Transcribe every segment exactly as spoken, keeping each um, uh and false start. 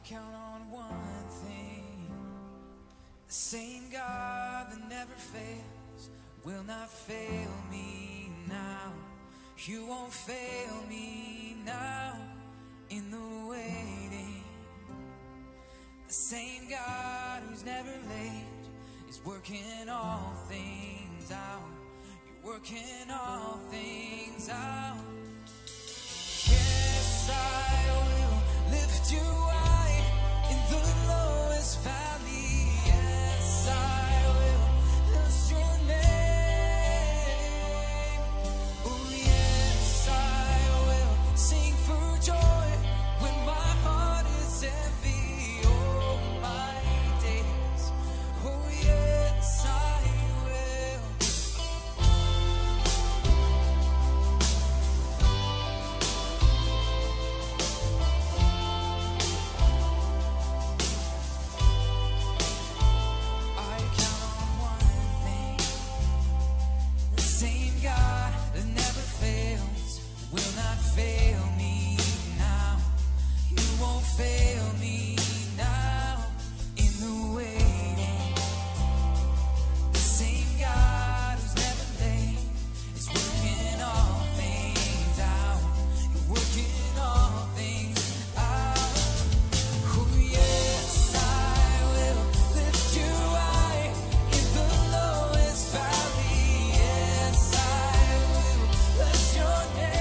count on one thing. The same God that never fails will not fail me now. You won't fail me now in the waiting. The same God who's never late is working all things out. You're working all things out. Yes, I will lift you high in the lowest valley. Yes, I will lift your name. Oh yes, I will sing for joy when my heart is heavy. Oh my days, oh yes, I fail me now. You won't fail me now in the waiting. The same God who's never late is working all things out. You're working all things out. Oh yes, I will lift you high in the lowest valley. Yes, I will bless your name.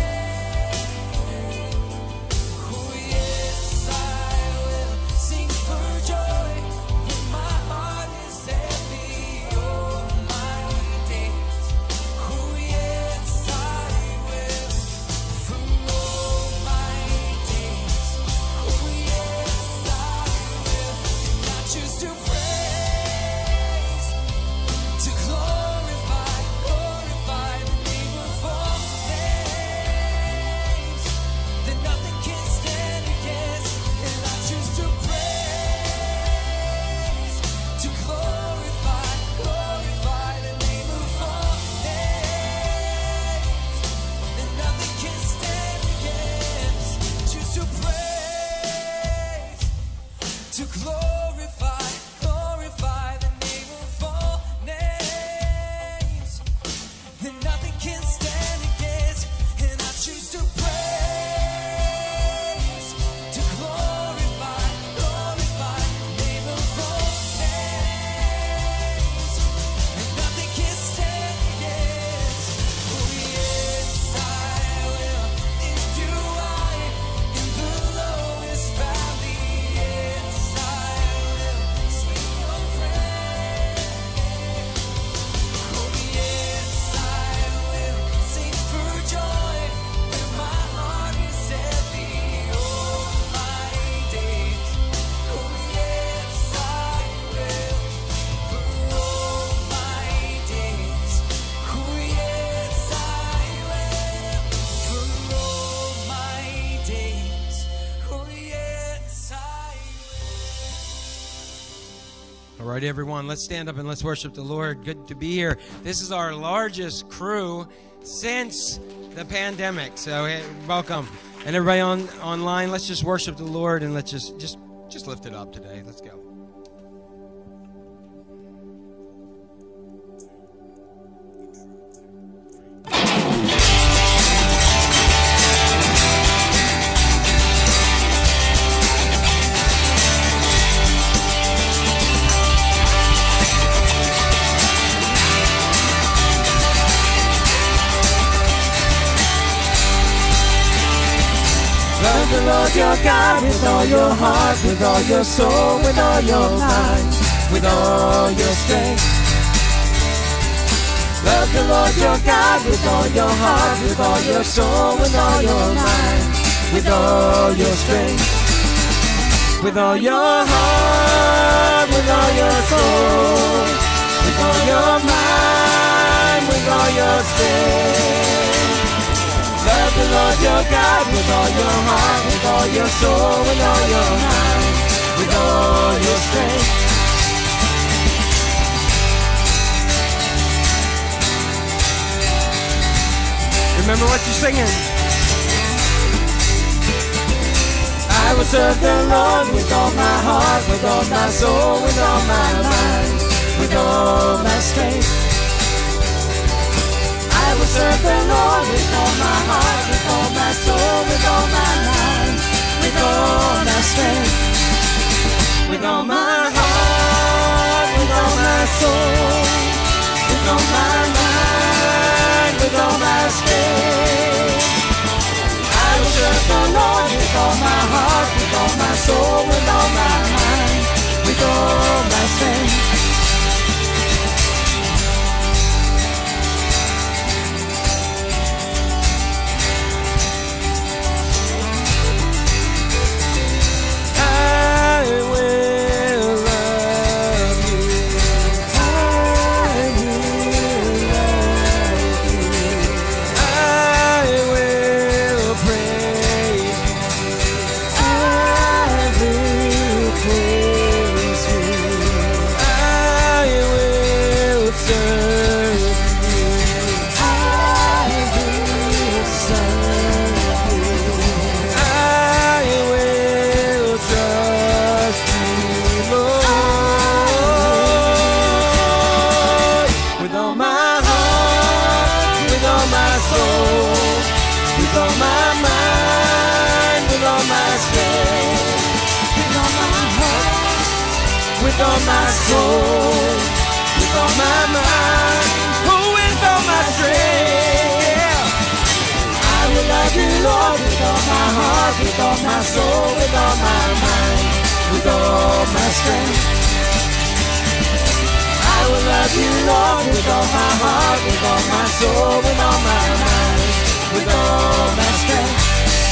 All right, everyone, let's stand up and let's worship the Lord. Good to be here. This is our largest crew since the pandemic, so hey, welcome. And everybody on online, let's just worship the Lord and let's just just just lift it up today. Let's go. Love the Lord your God with all your heart, with all your soul, with all your mind, with all your strength. Love the Lord your God with all your heart, with all your soul, with all your mind, with all your strength. With all your heart, with all your soul, with all your mind, with all your strength. Love the Lord your God with all your heart, with all your soul, with all your mind, with all your strength. Remember what you're singing. I will will serve the Lord with all my heart, with all my soul, with all my mind, with all my strength. I will serve the Lord with all my heart, with all my soul, with all my mind, with all my strength. With all my heart, with all my soul, with all my mind, with all my strength. I will serve the Lord with all my heart, with all my soul, with all my mind, with all my strength. With all my soul, with all my mind, oh, with all my strength, yeah. I will love you, Lord, with all my heart, with all my soul, with all my mind, with all my strength. I will love you, Lord, with all my heart, with all my soul, with all my mind, with all my strength.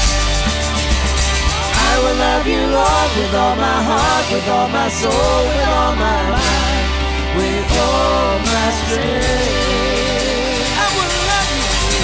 I will love you, Lord, with all my heart, with all my soul, with all my mind, with all my strength. I will love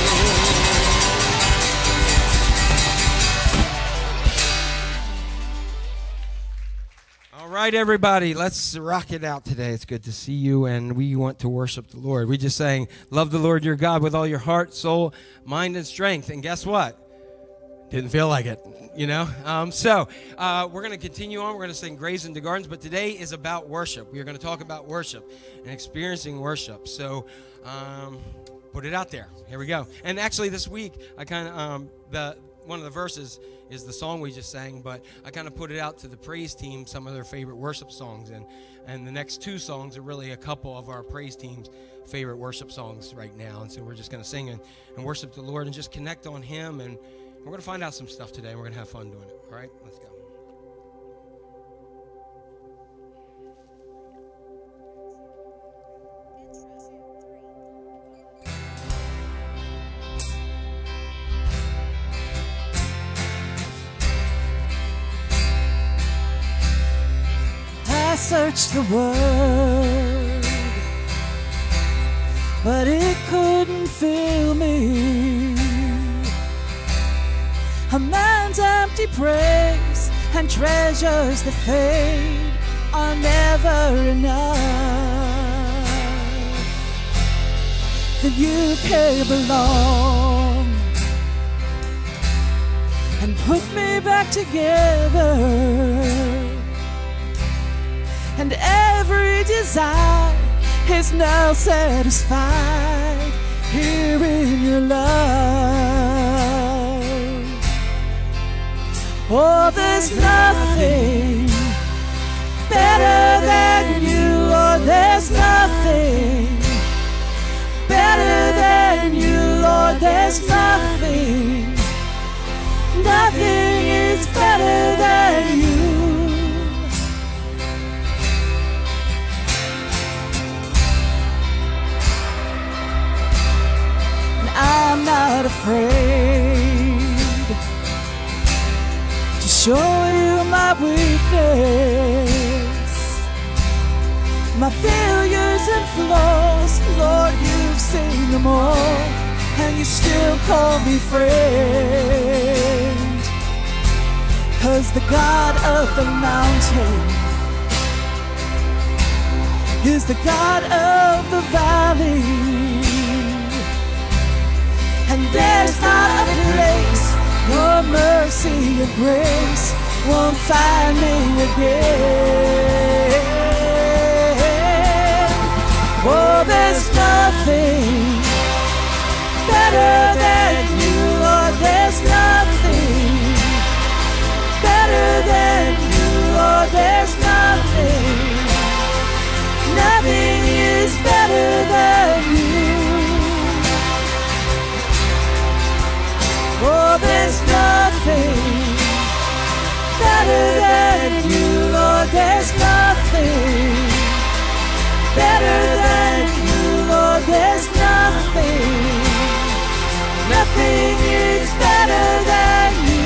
you. All right, everybody, let's rock it out today. It's good to see you, and we want to worship the Lord. We just sang, love the Lord your God with all your heart, soul, mind, and strength. And guess what? Didn't feel like it, you know? Um, so uh, we're going to continue on. We're going to sing Graves into Gardens, but today is about worship. We are going to talk about worship and experiencing worship. So um, put it out there. Here we go. And actually this week, I kind of, um, the one of the verses is the song we just sang, but I kind of put it out to the praise team, some of their favorite worship songs. And, and the next two songs are really a couple of our praise team's favorite worship songs right now. And so we're just going to sing and, and worship the Lord and just connect on Him. And we're going to find out some stuff today. We're going to have fun doing it. All right, let's go. I searched the world, but it couldn't fill me. A man's empty praise and treasures that fade are never enough. Then you came along and put me back together, and every desire is now satisfied here in your love. Oh, there's nothing better than you. Oh, there's nothing better than you. Lord, there's nothing, nothing is better than you. And I'm not afraid to show you my weakness, my failures and flaws. Lord, you've seen them all, and you still call me friend. 'Cause the God of the mountain is the God of the valley, and there's not a place your mercy and grace won't find me again. Oh, there's nothing better than you, Lord. There's nothing better than you, Lord. There's nothing, nothing is better than you. Oh, there's nothing better than you, Lord. There's nothing better than you, Lord. There's nothing, nothing is better than you.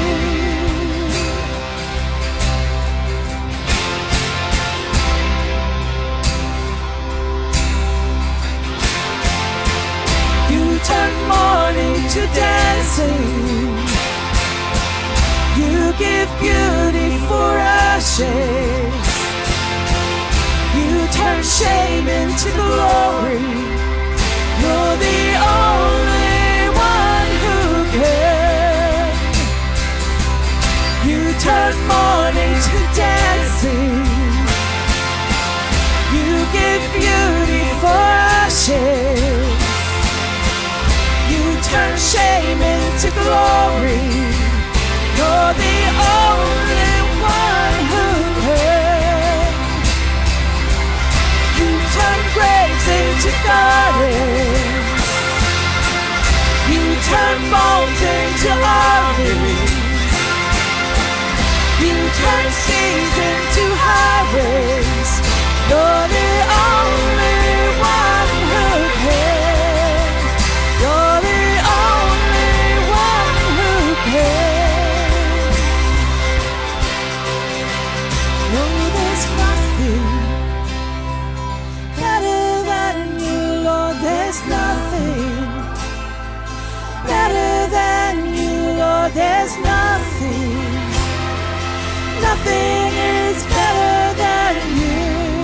You turn mourning to dancing. You give beauty for ashes. You turn shame into glory. You're the only one who can. You turn mourning to dancing. You give beauty for ashes. You turn shame into glory. You're the only one who can. You turn graves into gardens. You turn bones into armies. You turn seas into highways. You're the only one who can. You're the only one who can. No, there's nothing better than you, Lord. There's nothing better than you, Lord. There's nothing, nothing is better than you.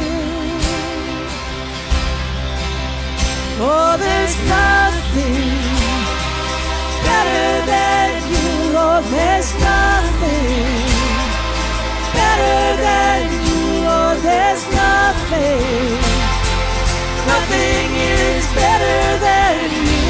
Oh, there's nothing better than you, Lord. There's nothing better than you, Lord. There's nothing, nothing is better than you.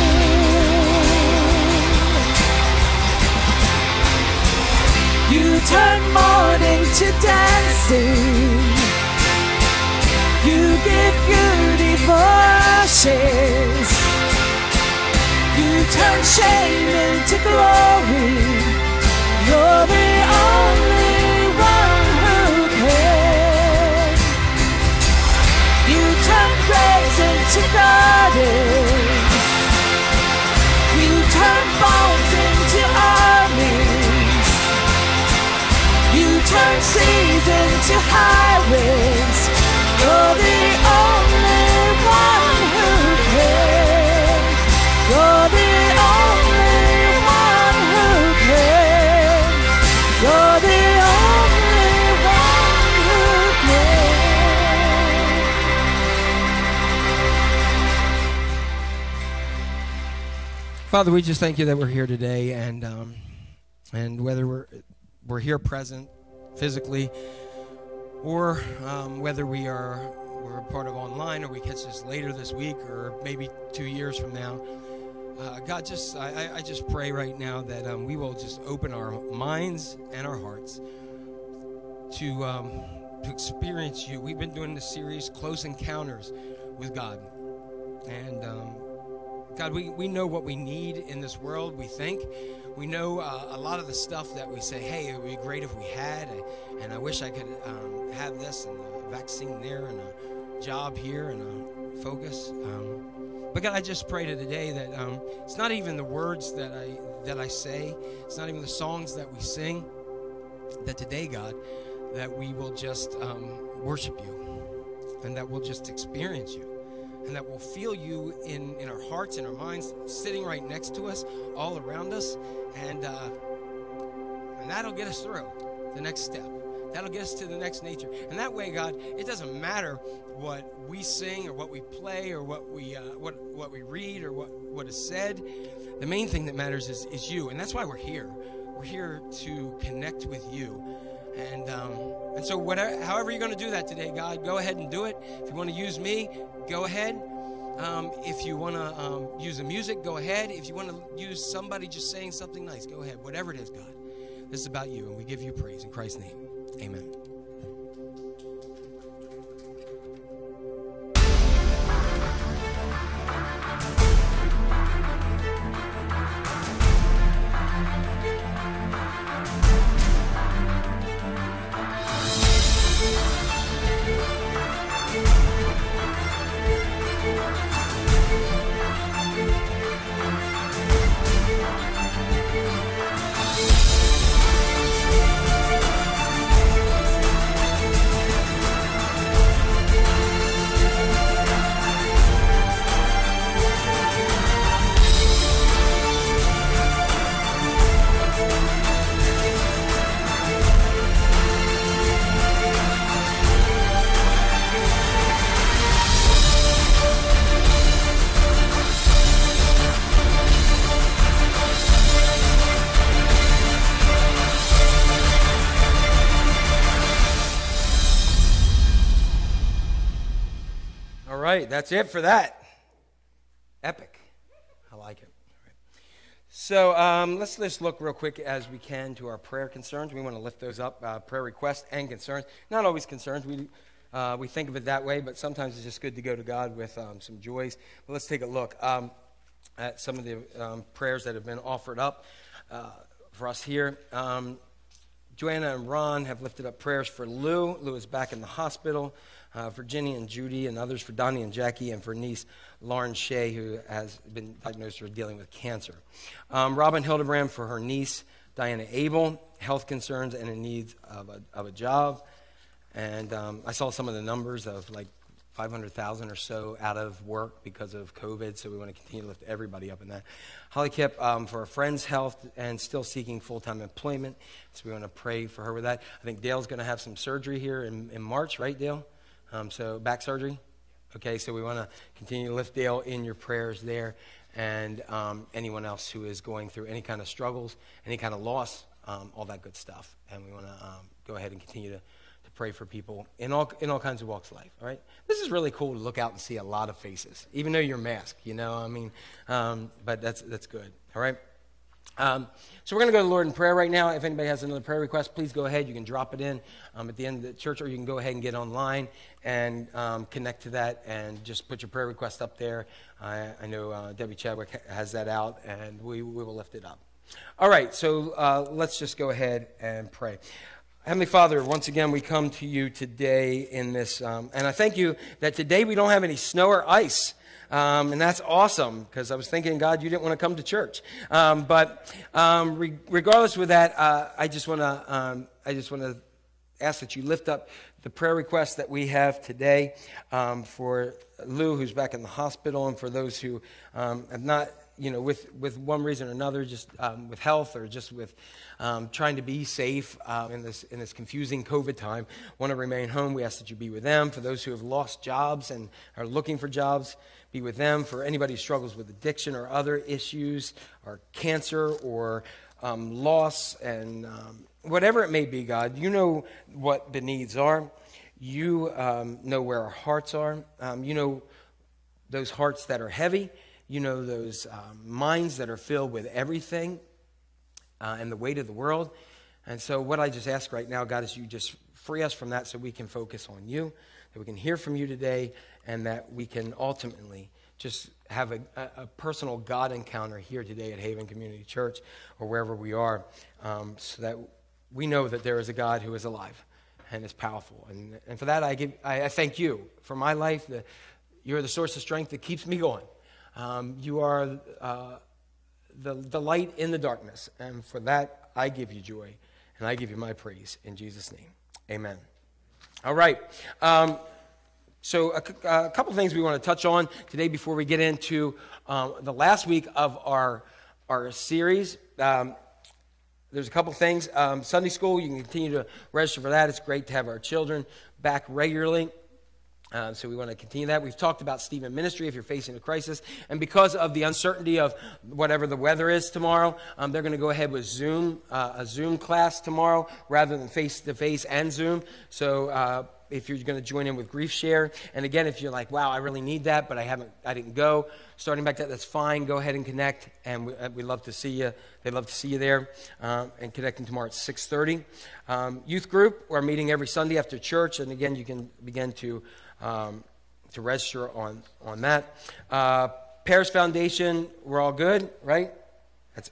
You turn mourning to dancing. You give beauty for ashes. You turn shame into glory. You're the only one who can. You turn graves into gardens. You turn bones into armies. You turn seas into highways. You're the only one who can. You're the only one who can. You're the only one who can. Father, we just thank you that we're here today, and um, and whether we're we're here present physically, or um, whether we are we're a part of online, or we catch this later this week, or maybe two years from now. Uh, God, just I, I just pray right now that um, we will just open our minds and our hearts to um, to experience you. We've been doing this series, Close Encounters with God, and um, God, we, we know what we need in this world. We think we know uh, a lot of the stuff that we say, hey, it would be great if we had, and I wish I could um, have this and a vaccine there and a job here and a focus. Um, but God, I just pray to today that um, it's not even the words that I that I say, it's not even the songs that we sing, that today, God, that we will just um, worship you, and that we'll just experience you, and that we'll feel you in, in our hearts and our minds, sitting right next to us, all around us, and uh, and that'll get us through the next step. That'll get us to the next nature. And that way, God, it doesn't matter what we sing or what we play or what we uh, what what we read or what, what is said. The main thing that matters is, is you, and that's why we're here. we're here to connect with you. And um, and so whatever, however you're going to do that today, God, go ahead and do it. If you want to use me, go ahead. Um, if you want to um, use the music, go ahead. If you want to use somebody just saying something nice, go ahead. Whatever it is, God, this is about you, and we give you praise in Christ's name. Amen. That's it for that. Epic. I like it. Right. So um, let's just look real quick as we can to our prayer concerns. We want to lift those up, uh, prayer requests and concerns. Not always concerns. We uh, we think of it that way, but sometimes it's just good to go to God with um, some joys. But let's take a look um, at some of the um, prayers that have been offered up uh, for us here. Um, Joanna and Ron have lifted up prayers for Lou. Lou is back in the hospital. Uh, for Ginny and Judy and others, for Donnie and Jackie, and for niece Lauren Shea, who has been diagnosed with dealing with cancer. Um, Robin Hildebrand for her niece Diana Abel, health concerns and in need of a, of a job. And um, I saw some of the numbers of like five hundred thousand or so out of work because of COVID, so we want to continue to lift everybody up in that. Holly Kipp um, for her friend's health and still seeking full-time employment, so we want to pray for her with that. I think Dale's going to have some surgery here in, in March, right, Dale? Um, so back surgery? Okay, so we want to continue to lift Dale in your prayers there, and um, anyone else who is going through any kind of struggles, any kind of loss, um, all that good stuff. And we want to um, go ahead and continue to, to pray for people in all in all kinds of walks of life, all right? This is really cool to look out and see a lot of faces, even though you're masked, you know, I mean, um, but that's that's good, all right? Um, so we're going to go to the Lord in prayer right now. If anybody has another prayer request, please go ahead. You can drop it in um, at the end of the church, or you can go ahead and get online and um, connect to that and just put your prayer request up there. I, I know uh, Debbie Chadwick has that out, and we, we will lift it up. All right, so uh, let's just go ahead and pray. Heavenly Father, once again, we come to you today in this, um, and I thank you that today we don't have any snow or ice. Um, and that's awesome, because I was thinking, God, you didn't want to come to church. Um, but um, re- regardless with that, uh, I just want to um, I just want to ask that you lift up the prayer requests that we have today um, for Lou, who's back in the hospital, and for those who um, have not, you know, with, with one reason or another, just um, with health or just with um, trying to be safe uh, in this in this confusing COVID time, want to remain home. We ask that you be with them. For those who have lost jobs and are looking for jobs, be with them. For anybody who struggles with addiction or other issues, or cancer, or um, loss, and um, whatever it may be, God, you know what the needs are. You um, know where our hearts are. Um, you know those hearts that are heavy. You know those um, minds that are filled with everything uh, and the weight of the world. And so what I just ask right now, God, is you just free us from that so we can focus on you, that we can hear from you today, and that we can ultimately just have a, a personal God encounter here today at Haven Community Church or wherever we are, um, so that we know that there is a God who is alive and is powerful. And, and for that, I, give, I, I thank you for my life. The, you're the source of strength that keeps me going. Um, you are uh, the, the light in the darkness, and for that, I give you joy, and I give you my praise in Jesus' name. Amen. All right. Um, so a, a couple things we want to touch on today before we get into um, the last week of our, our series. Um, there's a couple things. Um, Sunday school, you can continue to register for that. It's great to have our children back regularly. Uh, so we want to continue that. We've talked about Stephen Ministry if you're facing a crisis. And because of the uncertainty of whatever the weather is tomorrow, um, they're going to go ahead with Zoom, uh, a Zoom class tomorrow rather than face-to-face and Zoom. So uh, if you're going to join in with Grief Share. And again, if you're like, wow, I really need that, but I haven't, I didn't go. Starting back that, that's fine. Go ahead and connect. And we, uh, we love to see you. They'd love to see you there. Um, and connecting tomorrow at six thirty. Um, youth group, we're meeting every Sunday after church. And again, you can begin to... Um, to register on, on that. Uh, Paris Foundation, we're all good, right? That's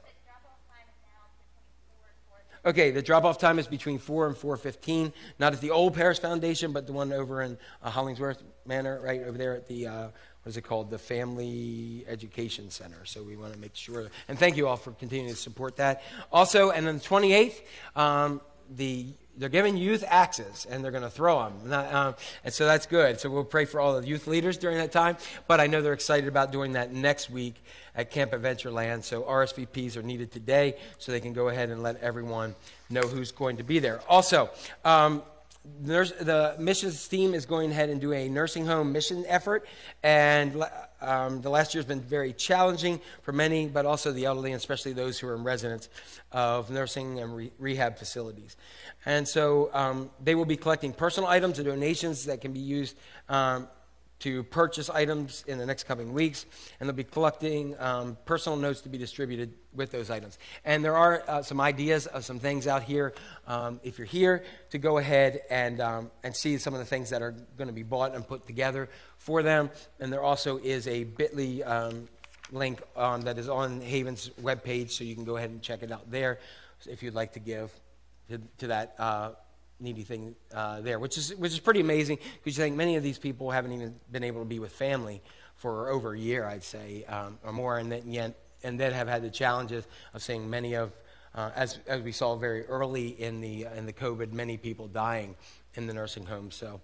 okay, the drop-off time is between four and four fifteen. Not at the old Paris Foundation, but the one over in uh, Hollingsworth Manor, right over there at the, uh, what is it called? The Family Education Center. So we want to make sure. And thank you all for continuing to support that. Also, and then the twenty-eighth, um, the... They're giving youth axes, and they're going to throw them. Not, um, and so that's good. So we'll pray for all the youth leaders during that time. But I know they're excited about doing that next week at Camp Adventureland. So R S V Ps are needed today so they can go ahead and let everyone know who's going to be there. Also, um, nurse, the missions team is going ahead and do a nursing home mission effort. And um, the last year has been very challenging for many, but also the elderly, and especially those who are in residence of nursing and re- rehab facilities. And so um, they will be collecting personal items and donations that can be used um, to purchase items in the next coming weeks. And they'll be collecting um, personal notes to be distributed with those items. And there are uh, some ideas of some things out here, um, if you're here, to go ahead and, um, and see some of the things that are going to be bought and put together for them. And there also is a bit dot l y um, link um, that is on Haven's webpage, so you can go ahead and check it out there if you'd like to give to, to that uh, needy thing uh, there, which is which is pretty amazing, because you think many of these people haven't even been able to be with family for over a year, I'd say, um, or more, and then yet, and then have had the challenges of seeing many of, uh, as as we saw very early in the in the COVID, many people dying in the nursing homes. So,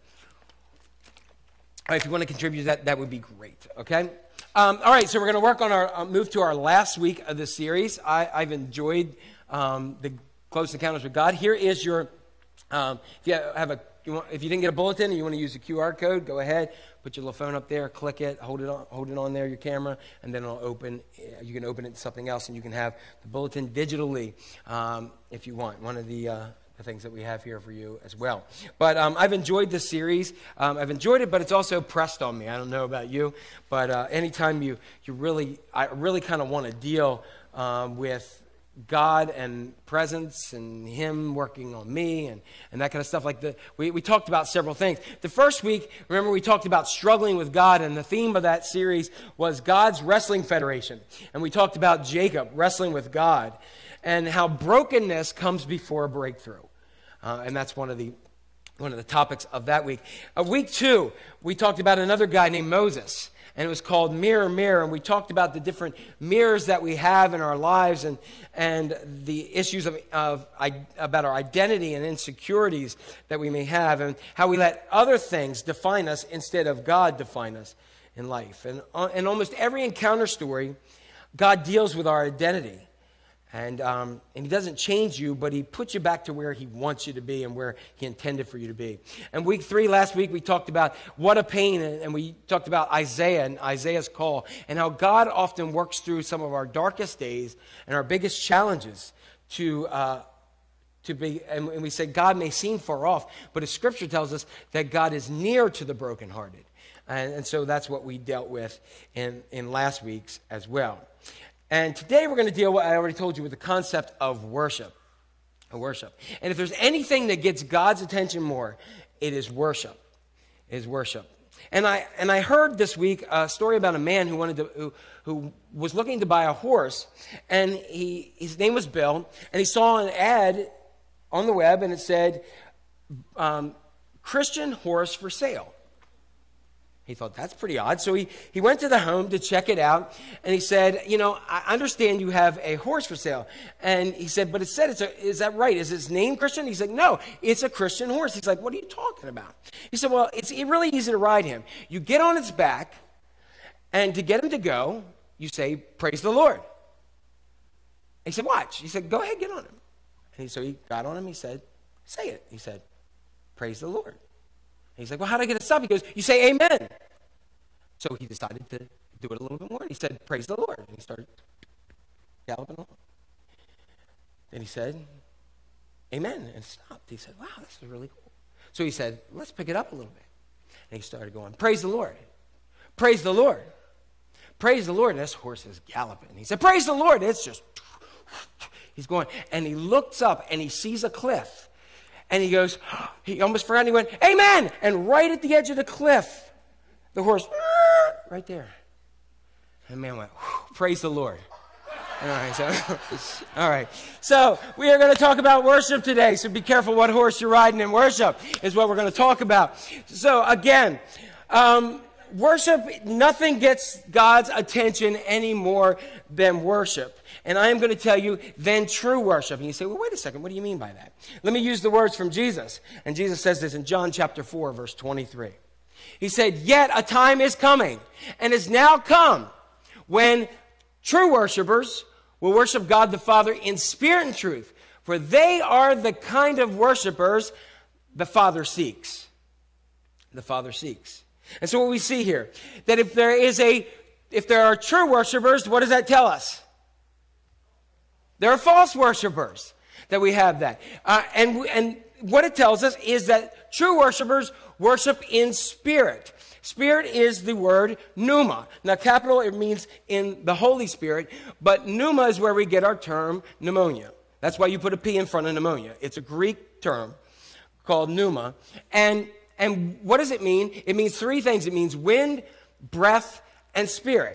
if you want to contribute to that, that would be great. Okay. Um, all right. So we're going to work on our uh, move to our last week of the series. I, I've enjoyed um, the Close Encounters with God. Here is your, um, if you have a, you want, if you didn't get a bulletin and you want to use the Q R code, go ahead, put your little phone up there, click it, hold it on, hold it on there, your camera, and then it'll open. You can open it to something else, and you can have the bulletin digitally um, if you want. One of the uh, the things that we have here for you as well. But um, I've enjoyed this series. Um, I've enjoyed it, but it's also pressed on me. I don't know about you, but uh, anytime you you really, I really kind of want to deal um, with God and presence and Him working on me and, and that kind of stuff. Like the we, we talked about several things. The first week, remember, we talked about struggling with God, and the theme of that series was God's Wrestling Federation. And we talked about Jacob wrestling with God and how brokenness comes before a breakthrough. Uh, and that's one of the one of the topics of that week. Uh, week two, we talked about another guy named Moses. And it was called Mirror, Mirror. And we talked about the different mirrors that we have in our lives and and the issues of, of about our identity and insecurities that we may have, and how we let other things define us instead of God define us in life. And uh, in almost every encounter story, God deals with our identity. And um, and He doesn't change you, but He puts you back to where He wants you to be and where He intended for you to be. And week three, last week, we talked about what a pain, and we talked about Isaiah and Isaiah's call, and how God often works through some of our darkest days and our biggest challenges to uh, to be. And we said God may seem far off, but the Scripture tells us that God is near to the brokenhearted, and, and so that's what we dealt with in in last week's as well. And today we're going to deal with, I already told you, with the concept of worship. Worship. And if there's anything that gets God's attention more, it is worship. It is worship. And I and I heard this week a story about a man who wanted to who, who was looking to buy a horse, and he his name was Bill, and he saw an ad on the web, and it said, um, Christian horse for sale. He thought, that's pretty odd. So he, he went to the home to check it out. And he said, you know, I understand you have a horse for sale. And he said, but it said, it's a, is that right? Is his name Christian? He's like, no, it's a Christian horse. He's like, what are you talking about? He said, well, it's really easy to ride him. You get on its back, and to get him to go, you say, praise the Lord. He said, watch. He said, go ahead, get on him. And he, so he got on him. He said, say it. He said, praise the Lord. he's like, well, how do I get it to stop? He goes, you say amen. So he decided to do it a little bit more. He said, praise the Lord. And he started galloping along. Then he said, amen, and stopped. He said, wow, this is really cool. So he said, let's pick it up a little bit. And he started going, praise the Lord. Praise the Lord. Praise the Lord. And this horse is galloping. He said, praise the Lord. And it's just, he's going. And he looks up and he sees a cliff. And he goes, he almost forgot. And he went, amen. And right at the edge of the cliff, the horse, right there. And the man went, praise the Lord. All right, so, all right. So we are going to talk about worship today. So be careful what horse you're riding in. Worship is what we're going to talk about. So again, um, worship, nothing gets God's attention any more than worship. And I am going to tell you, than true worship. And you say, well, wait a second. What do you mean by that? Let me use the words from Jesus. And Jesus says this in John chapter four, verse twenty-three. He said, yet a time is coming and is now come when true worshipers will worship God the Father in spirit and truth, for they are the kind of worshipers the Father seeks. The Father seeks. And so what we see here, that if there is a, if there are true worshipers, what does that tell us? There are false worshipers that we have that. Uh, and, and what it tells us is that true worshipers worship in spirit. Spirit is the word pneuma. Now, capital, it means in the Holy Spirit, but pneuma is where we get our term pneumonia. That's why you put a P in front of pneumonia. It's a Greek term called pneuma. And, and what does it mean? It means three things. It means wind, breath, and spirit.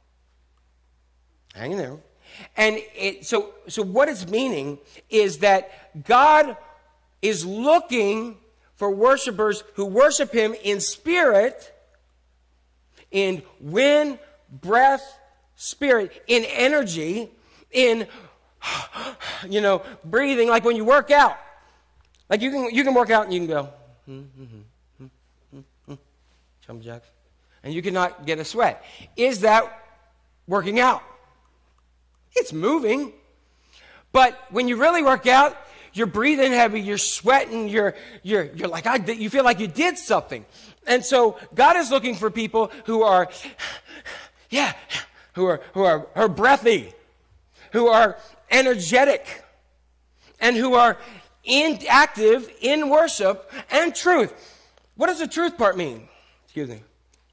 Hang in there. And it, so, so what it's meaning is that God is looking for worshipers who worship him in spirit, in wind, breath, spirit, in energy, in, you know, breathing, like when you work out. Like you can, you can work out and you can go, hmm, hmm, hmm, hmm, hmm, jump jacks, and you cannot get a sweat. Is that working out? It's moving. But when you really work out, you're breathing heavy, you're sweating, you're, you're, you're like, I, you feel like you did something. And so God is looking for people who are, yeah, who are, who are, who are breathy, who are energetic, and who are in, active in worship and truth. What does the truth part mean? Excuse me.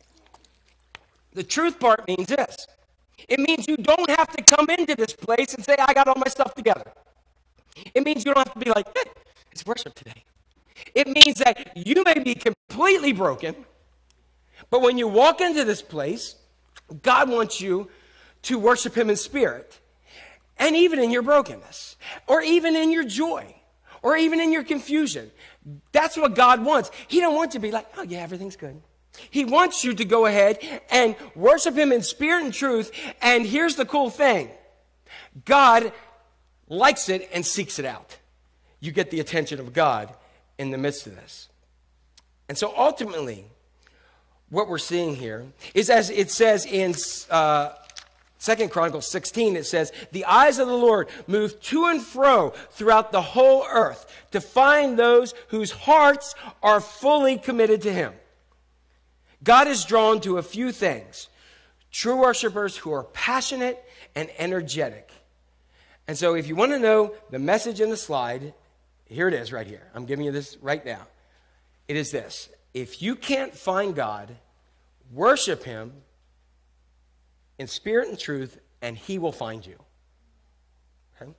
The truth part means this. It means you don't have to come into this place and say, I got all my stuff together. It means you don't have to be like, hey, it's worship today. It means that you may be completely broken, but when you walk into this place, God wants you to worship him in spirit, and even in your brokenness, or even in your joy, or even in your confusion. That's what God wants. He don't want to be like, oh yeah, everything's good. He wants you to go ahead and worship him in spirit and truth. And here's the cool thing. God likes it and seeks it out. You get the attention of God in the midst of this. And so ultimately, what we're seeing here is, as it says in uh, Second Chronicles sixteen, it says, the eyes of the Lord move to and fro throughout the whole earth to find those whose hearts are fully committed to him. God is drawn to a few things. True worshipers who are passionate and energetic. And so if you want to know the message in the slide, here it is right here. I'm giving you this right now. It is this. If you can't find God, worship him in spirit and truth, and he will find you. Okay?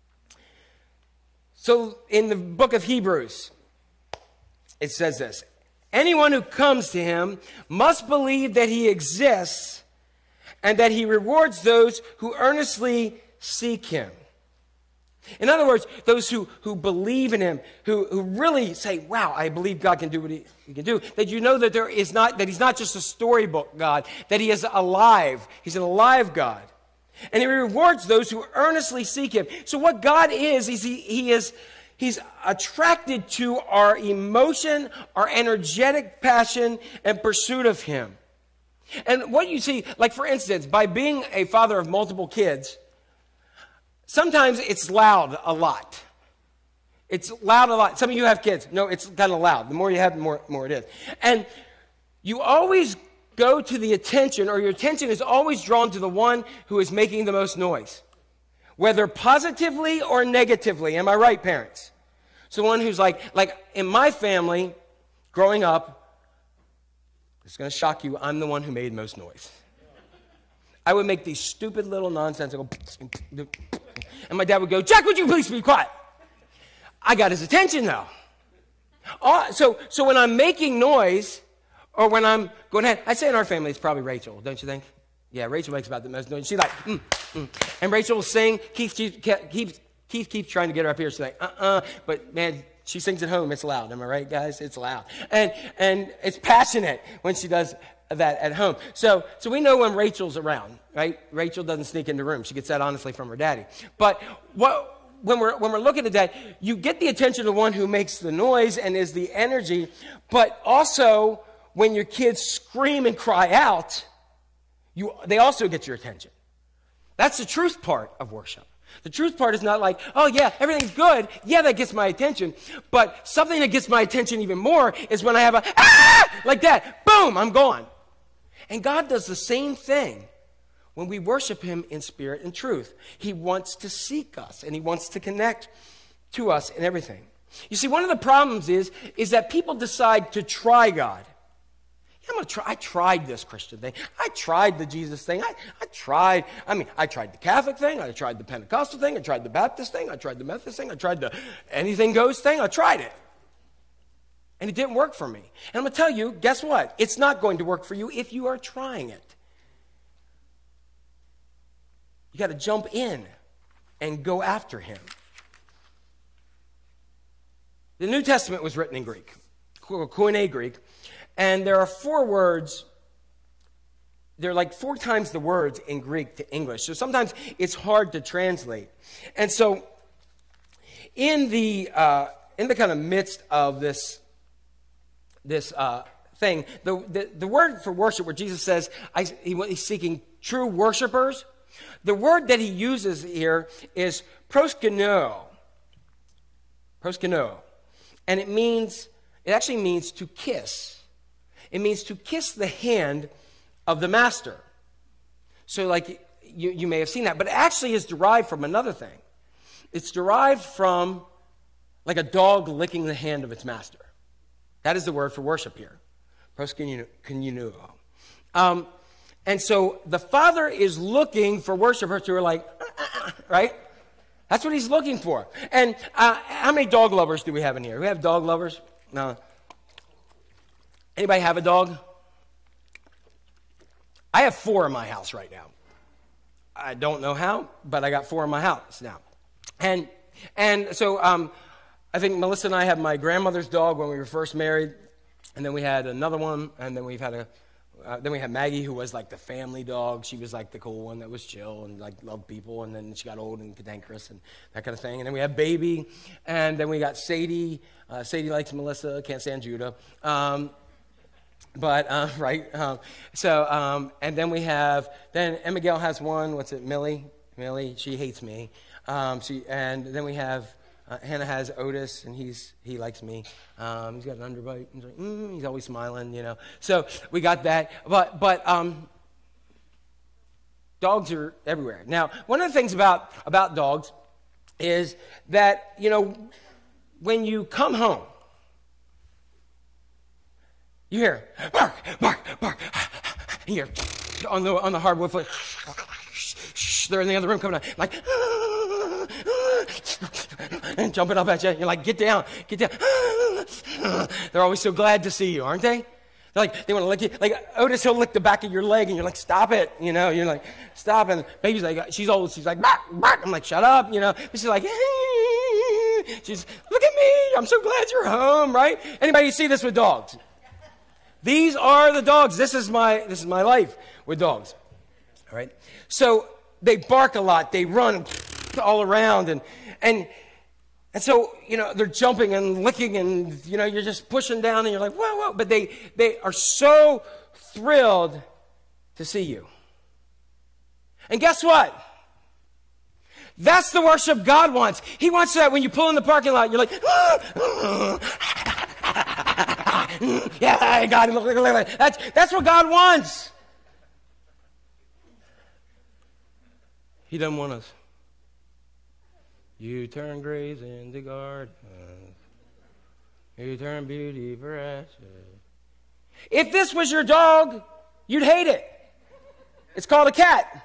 So in the book of Hebrews, it says this. Anyone who comes to him must believe that he exists and that he rewards those who earnestly seek him. In other words, those who, who believe in him, who, who really say, wow, I believe God can do what he, he can do. That you know that there is not, that he's not just a storybook God, that he is alive. He's an alive God. And he rewards those who earnestly seek him. So what God is, is he, he is He's attracted to our emotion, our energetic passion, and pursuit of him. And what you see, like for instance, by being a father of multiple kids, sometimes it's loud a lot. It's loud a lot. Some of you have kids. No, it's kind of loud. The more you have, the more, more it is. And you always go to the attention, or your attention is always drawn to the one who is making the most noise, whether positively or negatively. Am I right, parents? So one who's like, like in my family, growing up, it's going to shock you, I'm the one who made most noise. I would make these stupid little nonsensical, and my dad would go, Jack, would you please be quiet? I got his attention though. Oh, so, so when I'm making noise, or when I'm going ahead, I say in our family, it's probably Rachel, don't you think? Yeah, Rachel makes about the most noise. She's like, mm, mm. And Rachel will sing. Keith, Keith, Keith, Keith keeps trying to get her up here. She's like, uh-uh. But man, she sings at home. It's loud. Am I right, guys? It's loud. And and it's passionate when she does that at home. So so we know when Rachel's around, right? Rachel doesn't sneak into the room. She gets that honestly from her daddy. But what... When we're, when we're looking at that, you get the attention of one who makes the noise and is the energy, but also when your kids scream and cry out, you, they also get your attention. That's the truth part of worship. The truth part is not like, oh yeah, everything's good. Yeah, that gets my attention. But something that gets my attention even more is when I have a, ah, like that, boom, I'm gone. And God does the same thing. When we worship him in spirit and truth, he wants to seek us and he wants to connect to us in everything. You see, one of the problems is, is that people decide to try God. Yeah, I'm gonna try. I tried this Christian thing. I tried the Jesus thing. I, I tried, I mean, I tried the Catholic thing. I tried the Pentecostal thing. I tried the Baptist thing. I tried the Methodist thing. I tried the anything goes thing. I tried it. And it didn't work for me. And I'm going to tell you, guess what? It's not going to work for you if you are trying it. You got to jump in and go after him. The New Testament was written in Greek, Koine Greek, and there are four words. There are like four times the words in Greek to English, so sometimes it's hard to translate. And so, in the uh, in the kind of midst of this this uh, thing, the, the the word for worship, where Jesus says I, he, he's seeking true worshipers. The word that he uses here is proskuneo. Proskuneo. And it means, it actually means to kiss. It means to kiss the hand of the master. So like, you, you may have seen that, but it actually is derived from another thing. It's derived from like a dog licking the hand of its master. That is the word for worship here. Proskuneo. Um, And so the Father is looking for worshipers who are like, uh, uh, right? That's what he's looking for. And uh, how many dog lovers do we have in here? Do we have dog lovers? No. Anybody have a dog? I have four in my house right now. I don't know how, but I got four in my house now. And and so um, I think Melissa and I had my grandmother's dog when we were first married. And then we had another one, and then we've had a Uh, then we had Maggie, who was like the family dog. She was like the cool one that was chill and like loved people. And then she got old and cantankerous and that kind of thing. And then we had Baby. And then we got Sadie. Uh, Sadie likes Melissa. Can't stand Judah. Um, but, uh, right. Um, so, um, and then we have, then and Miguel has one. What's it? Millie. Millie. She hates me. Um, she, and then we have, Uh, Hannah has Otis, and he's he likes me. Um, he's got an underbite. He's, like, mm, he's always smiling, you know. So we got that. But but um, dogs are everywhere. Now, one of the things about about dogs is that, you know, when you come home, you hear bark, bark, bark, and you're on the on the hardwood floor. They're in the other room coming out like. And jumping up at you. You're like, get down, get down. They're always so glad to see you, aren't they? They're like, they want to lick you. Like, Otis, he'll lick the back of your leg, and you're like, stop it. You know, you're like, stop. And Baby's like, she's old. She's like, bark, bark. I'm like, shut up, you know. But she's like, she's, look at me. I'm so glad you're home, right? Anybody see this with dogs? These are the dogs. This is my, this is my life with dogs. All right? So they bark a lot. They run all around, and and and so, you know, they're jumping and licking, and, you know, you're just pushing down, and you're like, whoa, whoa. But they they are so thrilled to see you. And guess what? That's the worship God wants. He wants that when you pull in the parking lot, you're like, yeah, God, that's, that's what God wants. He doesn't want us. You turn grace into gardens. You turn beauty for ashes. If this was your dog, you'd hate it. It's called a cat.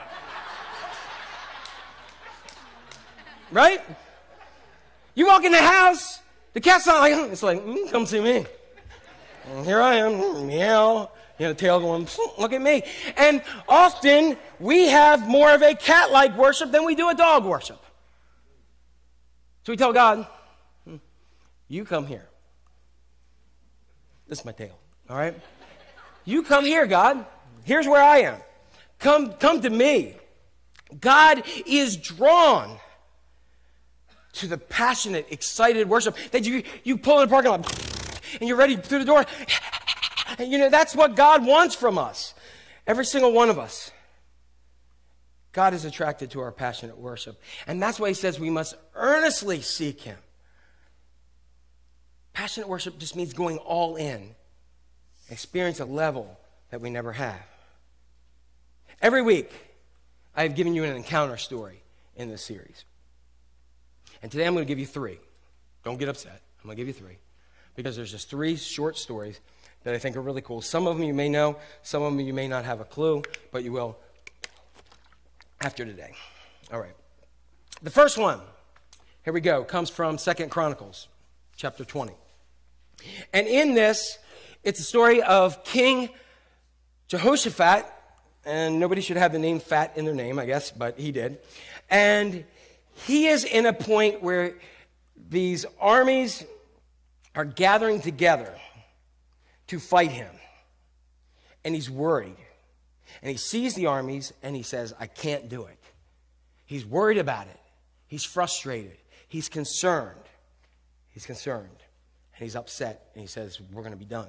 Right? You walk in the house, the cat's not like, it's like, mm, come see me. And here I am, meow. You know, the tail going, look at me. And often we have more of a cat-like worship than we do a dog worship. So we tell God, you come here. This is my tail, all right? You come here, God. Here's where I am. Come, come to me. God is drawn to the passionate, excited worship that you, you pull in the parking lot and you're ready through the door. And you know, that's what God wants from us. Every single one of us. God is attracted to our passionate worship. And that's why he says we must earnestly seek him. Passionate worship just means going all in. Experience a level that we never have. Every week, I have given you an encounter story in this series. And today I'm going to give you three. Don't get upset. I'm going to give you three. Because there's just three short stories that I think are really cool. Some of them you may know. Some of them you may not have a clue. But you will after today. All right. The first one, here we go, comes from Second Chronicles, chapter twenty. And in this, it's a story of King Jehoshaphat. And nobody should have the name Fat in their name, I guess, but he did. And he is in a point where these armies are gathering together to fight him. And he's worried. And he sees the armies and he says, I can't do it. He's worried about it. He's frustrated. He's concerned. He's concerned. And he's upset. And he says, we're going to be done.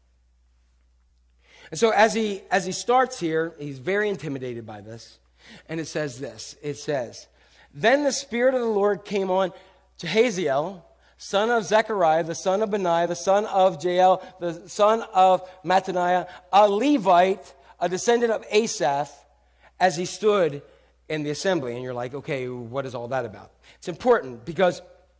And so as he as he starts here, he's very intimidated by this. And it says this. It says, then the Spirit of the Lord came on Jehaziel, son of Zechariah, the son of Benaiah, the son of Jael, the son of Mattaniah, a Levite, a descendant of Asaph, as he stood in the assembly. And you're like, okay, what is all that about? It's important because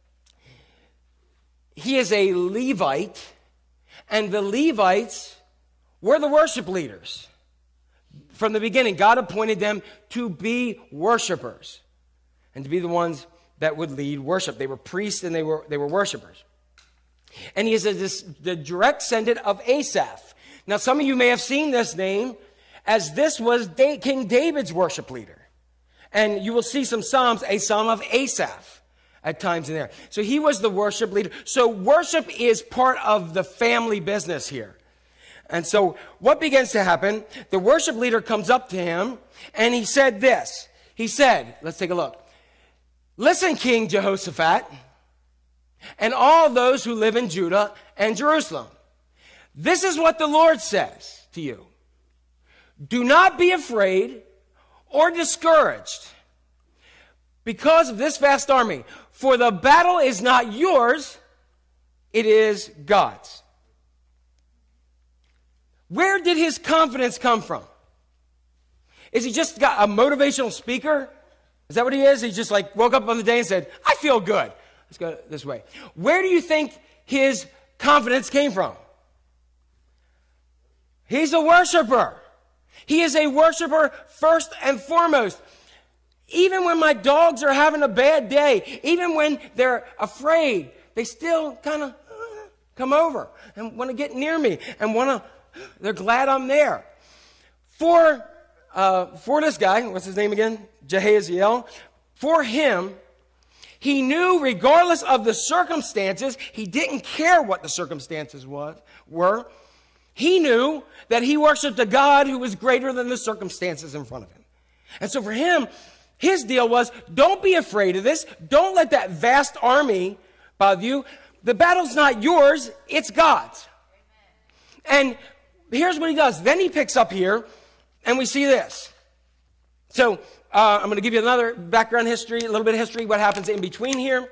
he is a Levite, and the Levites were the worship leaders. From the beginning, God appointed them to be worshipers and to be the ones that would lead worship. They were priests and they were, they were worshipers. And he is a, this, the direct descendant of Asaph. Now, some of you may have seen this name as this was da- King David's worship leader. And you will see some Psalms, a Psalm of Asaph at times in there. So he was the worship leader. So worship is part of the family business here. And so what begins to happen, the worship leader comes up to him and he said this. He said, let's take a look. Listen, King Jehoshaphat, and all those who live in Judah and Jerusalem. This is what the Lord says to you. Do not be afraid or discouraged because of this vast army, for the battle is not yours, it is God's. Where did his confidence come from? Is he just got a motivational speaker? Is that what he is? He just like woke up on the day and said, I feel good. Let's go this way. Where do you think his confidence came from? He's a worshiper. He is a worshiper first and foremost. Even when my dogs are having a bad day, even when they're afraid, they still kind of uh, come over and want to get near me and want to, they're glad I'm there. For, uh, for this guy, what's his name again? Jehaziel. For him, he knew regardless of the circumstances, he didn't care what the circumstances was, were. He knew that he worshiped a God who was greater than the circumstances in front of him. And so for him, his deal was, don't be afraid of this. Don't let that vast army bother you. The battle's not yours, it's God's. And here's what he does. Then he picks up here, and we see this. So, Uh, I'm going to give you another background history, a little bit of history, what happens in between here.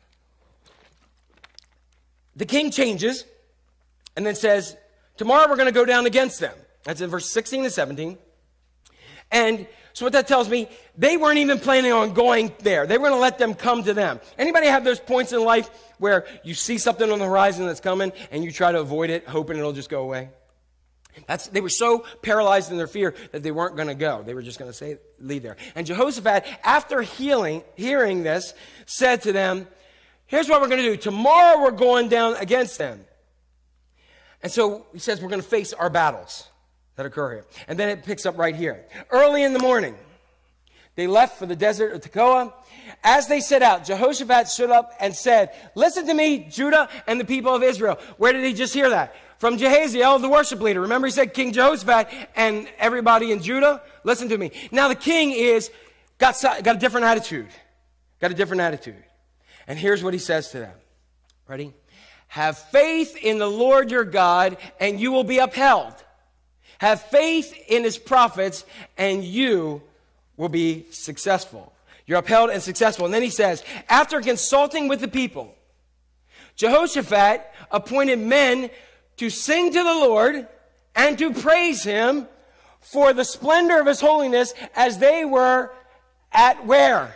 The king changes and then says, tomorrow we're going to go down against them. That's in verse sixteen and seventeen. And so what that tells me, they weren't even planning on going there. They were going to let them come to them. Anybody have those points in life where you see something on the horizon that's coming and you try to avoid it, hoping it'll just go away? That's, they were so paralyzed in their fear that they weren't going to go. They were just going to say, leave there. And Jehoshaphat, after healing, hearing this, said to them, here's what we're going to do. Tomorrow we're going down against them. And so he says we're going to face our battles that occur here. And then it picks up right here. Early in the morning, they left for the desert of Tekoa. As they set out, Jehoshaphat stood up and said, listen to me, Judah and the people of Israel. Where did he just hear that? From Jehaziel, the worship leader. Remember he said King Jehoshaphat and everybody in Judah? Listen to me. Now the king is got, got a different attitude. Got a different attitude. And here's what he says to them. Ready? Have faith in the Lord your God and you will be upheld. Have faith in his prophets and you will be successful. You're upheld and successful. And then he says, after consulting with the people, Jehoshaphat appointed men to sing to the Lord and to praise him for the splendor of his holiness as they were at where?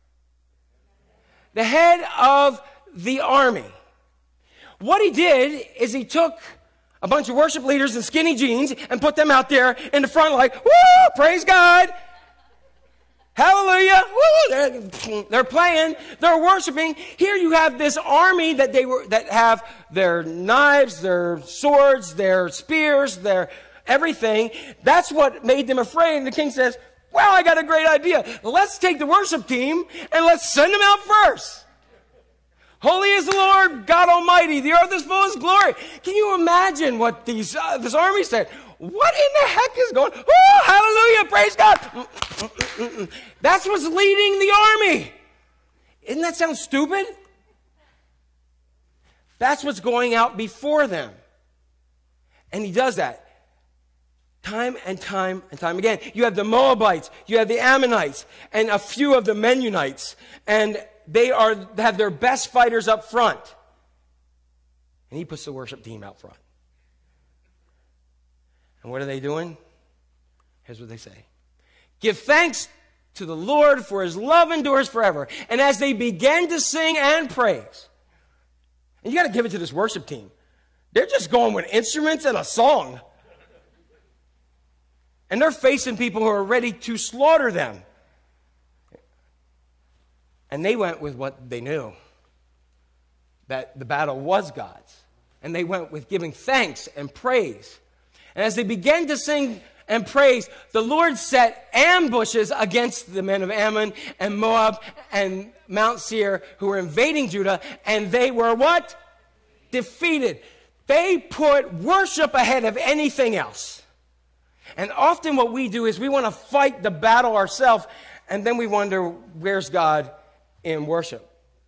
The head of the army. What he did is he took a bunch of worship leaders in skinny jeans and put them out there in the front like, woo, praise God. Hallelujah. Woo, they're, they're playing, they're worshiping. Here you have this army that they were that have their knives, their swords, their spears, their everything. That's what made them afraid. And the king says, well, I got a great idea. Let's take the worship team and let's send them out first. Holy is the Lord God Almighty. The earth is full of his glory. Can you imagine what these uh, this army said? What in the heck is going on? Oh, hallelujah, praise God. Mm-mm-mm-mm. That's what's leading the army. Isn't that sound stupid? That's what's going out before them. And he does that time and time and time again. You have the Moabites, you have the Ammonites, and a few of the Mennonites. And they are have their best fighters up front. And he puts the worship team out front. And what are they doing? Here's what they say. Give thanks to the Lord, for his love endures forever. And as they began to sing and praise, and you got to give it to this worship team. They're just going with instruments and a song. And they're facing people who are ready to slaughter them. And they went with what they knew, that the battle was God's. And they went with giving thanks and praise. And as they began to sing and praise, the Lord set ambushes against the men of Ammon and Moab and Mount Seir who were invading Judah. And they were what? Defeated. They put worship ahead of anything else. And often what we do is we want to fight the battle ourselves, and then we wonder, where's God in worship?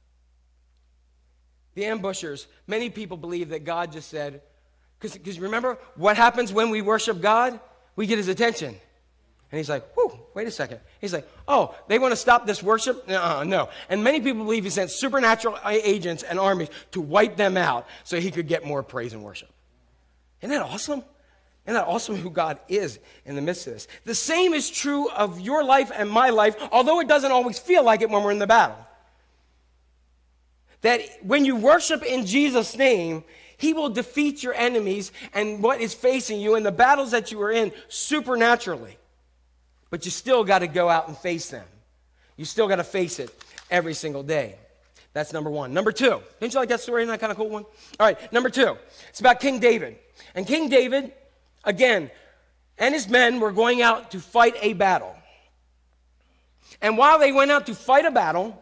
The ambushers, many people believe that God just said, because remember, what happens when we worship God? We get his attention. And he's like, whoa, wait a second. He's like, oh, they want to stop this worship? Uh-uh, no. And many people believe he sent supernatural agents and armies to wipe them out so he could get more praise and worship. Isn't that awesome? Isn't that awesome who God is in the midst of this? The same is true of your life and my life, although it doesn't always feel like it when we're in the battle. That when you worship in Jesus' name, he will defeat your enemies and what is facing you in the battles that you are in supernaturally. But you still got to go out and face them. You still got to face it every single day. That's number one. Number two. Didn't you like that story? Isn't that kind of cool one? All right, number two. It's about King David. And King David, again, and his men were going out to fight a battle. And while they went out to fight a battle,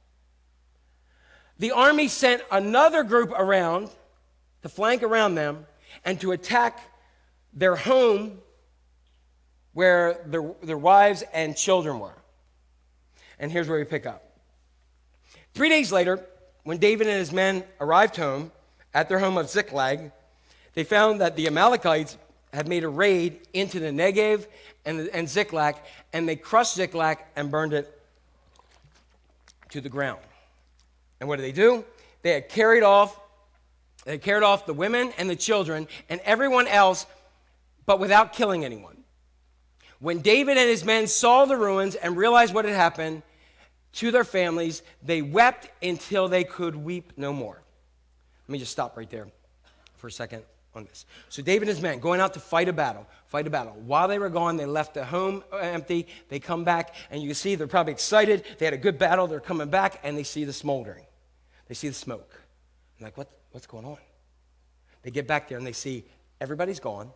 the army sent another group around to flank around them and to attack their home where their, their wives and children were. And here's where we pick up. Three days later, when David and his men arrived home at their home of Ziklag, they found that the Amalekites had made a raid into the Negev and, the, and Ziklag, and they crushed Ziklag and burned it to the ground. And what did they do? They had carried off, they had carried off the women and the children and everyone else, but without killing anyone. When David and his men saw the ruins and realized what had happened to their families, they wept until they could weep no more. Let me just stop right there for a second on this. So David and his men going out to fight a battle, fight a battle. While they were gone, they left the home empty. They come back, and you can see they're probably excited. They had a good battle. They're coming back, and they see the smoldering. They see the smoke. I'm like, what, what's going on? They get back there, and they see everybody's gone,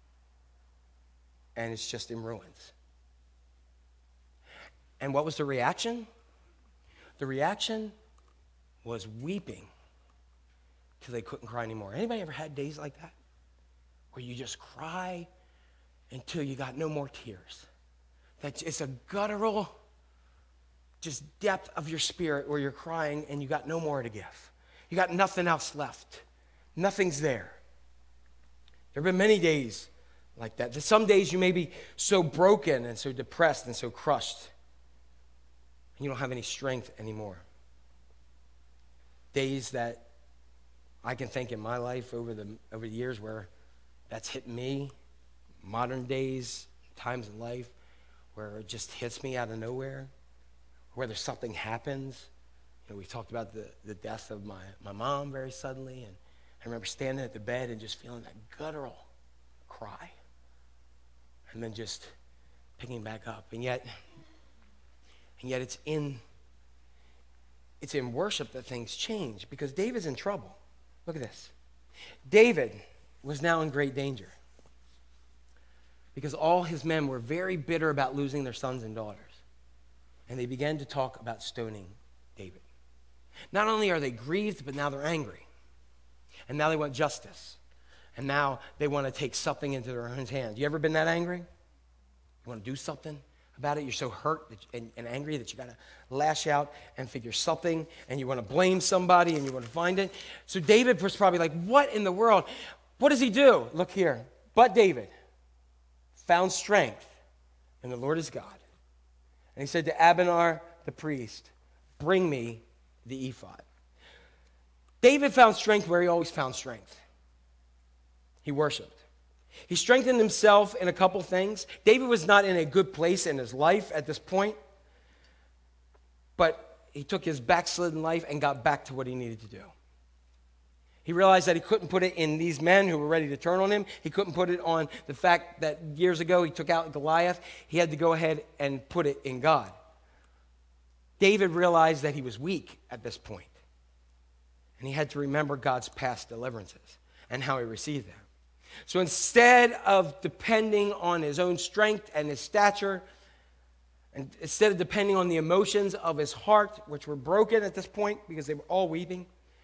and it's just in ruins. And what was the reaction? The reaction was weeping till they couldn't cry anymore. Anybody ever had days like that? Where you just cry until you got no more tears. That it's a guttural, just depth of your spirit where you're crying and you got no more to give. You got nothing else left. Nothing's there. There have been many days like that. Some days you may be so broken and so depressed and so crushed, and you don't have any strength anymore. Days that I can think in my life over the over the years where that's hit me, modern days, times in life where it just hits me out of nowhere, where there's something happens. You know, we talked about the, the death of my, my mom very suddenly, and I remember standing at the bed and just feeling that guttural cry, and then just picking back up. And yet, and yet it's in it's in worship that things change, because David's in trouble. Look at this. David was now in great danger because all his men were very bitter about losing their sons and daughters. And they began to talk about stoning David. Not only are they grieved, but now they're angry. And now they want justice. And now they want to take something into their own hands. You ever been that angry? You want to do something about it? You're so hurt that, and, and angry that you got to lash out and figure something, and you want to blame somebody, and you want to find it. So David was probably like, what in the world? What does he do? Look here. But David found strength in the Lord his God. And he said to Abner the priest, bring me the ephod. David found strength where he always found strength. He worshiped. He strengthened himself in a couple things. David was not in a good place in his life at this point, but he took his backslidden life and got back to what he needed to do. He realized that he couldn't put it in these men who were ready to turn on him. He couldn't put it on the fact that years ago he took out Goliath. He had to go ahead and put it in God. David realized that he was weak at this point, and he had to remember God's past deliverances and how he received them. So instead of depending on his own strength and his stature, and instead of depending on the emotions of his heart, which were broken at this point because they were all weeping,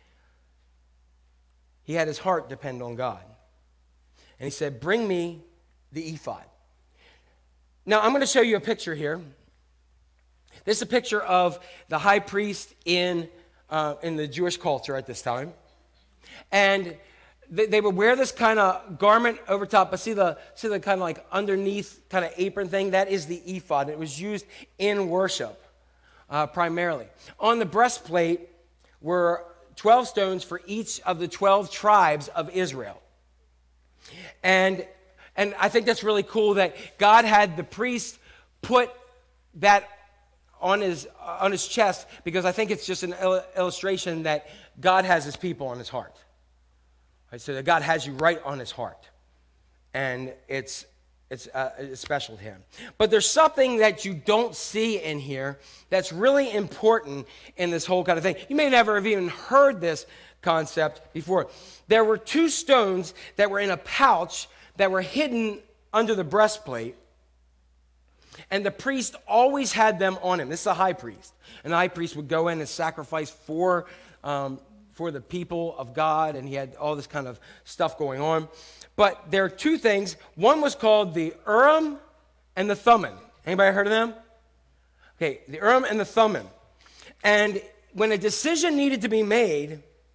he had his heart depend on God. And he said, bring me the ephod. Now, I'm going to show you a picture here. This is a picture of the high priest in, uh, in the Jewish culture at this time. And they, they would wear this kind of garment over top, but see the, see the kind of like underneath kind of apron thing? That is the ephod. It was used in worship uh, primarily. On the breastplate were twelve stones for each of the twelve tribes of Israel. And, and I think that's really cool that God had the priest put that on his, on his chest, because I think it's just an il- illustration that God has his people on his heart. Right? So that God has you right on his heart. And it's, it's, uh, it's special to him. But there's something that you don't see in here that's really important in this whole kind of thing. You may never have even heard this concept before. There were two stones that were in a pouch that were hidden under the breastplate. And the priest always had them on him. This is a high priest. And the high priest would go in and sacrifice for, um, for the people of God. And he had all this kind of stuff going on. But there are two things. One was called the Urim and the Thummim. Anybody heard of them? Okay, the Urim and the Thummim. And when a decision needed to be made,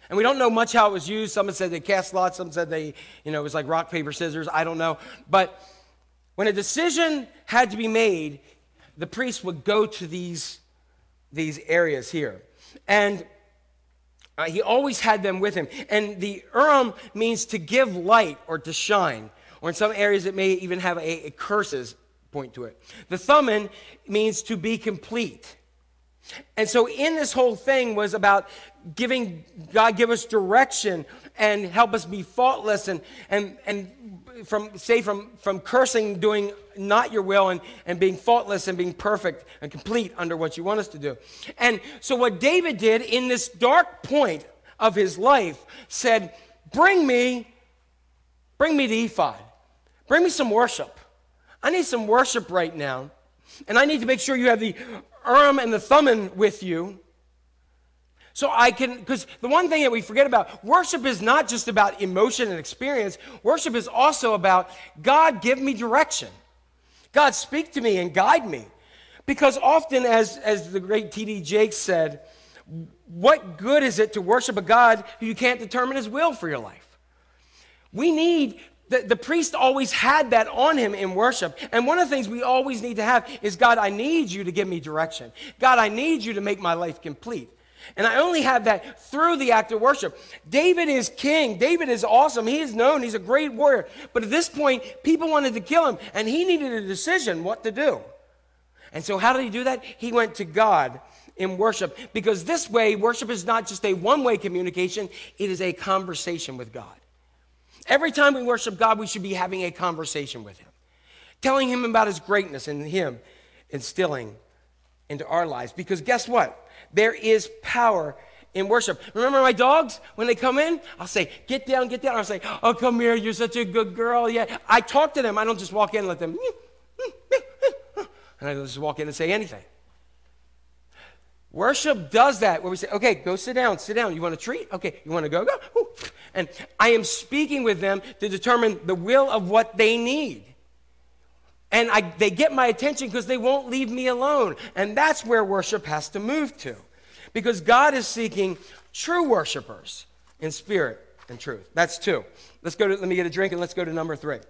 And we don't know much how it was used. Some said they cast lots. Some said they, you know, it was like rock, paper, scissors. I don't know. But when a decision had to be made, the priest would go to these, these areas here. And uh, he always had them with him. And the Urim means to give light or to shine. Or in some areas it may even have a, a curses point to it. The Thummim means to be complete. And so in this whole thing was about giving, God give us direction and help us be faultless and, and, and from, say, from, from cursing, doing not your will and, and being faultless and being perfect and complete under what you want us to do. And so what David did in this dark point of his life said, bring me, bring me the ephod. Bring me some worship. I need some worship right now. And I need to make sure you have the Urim and the Thummim with you. So I can, because the one thing that we forget about, worship is not just about emotion and experience. Worship is also about, God, give me direction. God, speak to me and guide me. Because often, as, as the great T D Jakes said, what good is it to worship a God who you can't determine his will for your life? We need, the, the priest always had that on him in worship. And one of the things we always need to have is, God, I need you to give me direction. God, I need you to make my life complete. And I only have that through the act of worship. David is king. David is awesome. He is known. He's a great warrior. But at this point, people wanted to kill him, and he needed a decision what to do. And so how did he do that? He went to God in worship, because this way, worship is not just a one-way communication. It is a conversation with God. Every time we worship God, we should be having a conversation with him, telling him about his greatness and him instilling into our lives. Because guess what? There is power in worship. Remember my dogs? When they come in, I'll say, get down, get down. I'll say, oh, come here, you're such a good girl. Yeah. I talk to them. I don't just walk in and let them, and I don't just walk in and say anything. Worship does that, where we say, okay, go sit down, sit down. You want a treat? Okay, you want to go? Go. Ooh. And I am speaking with them to determine the will of what they need. And I, they get my attention because they won't leave me alone. And that's where worship has to move to. Because God is seeking true worshipers in spirit and truth. That's two. Let's go to, let me get a drink and let's go to number three.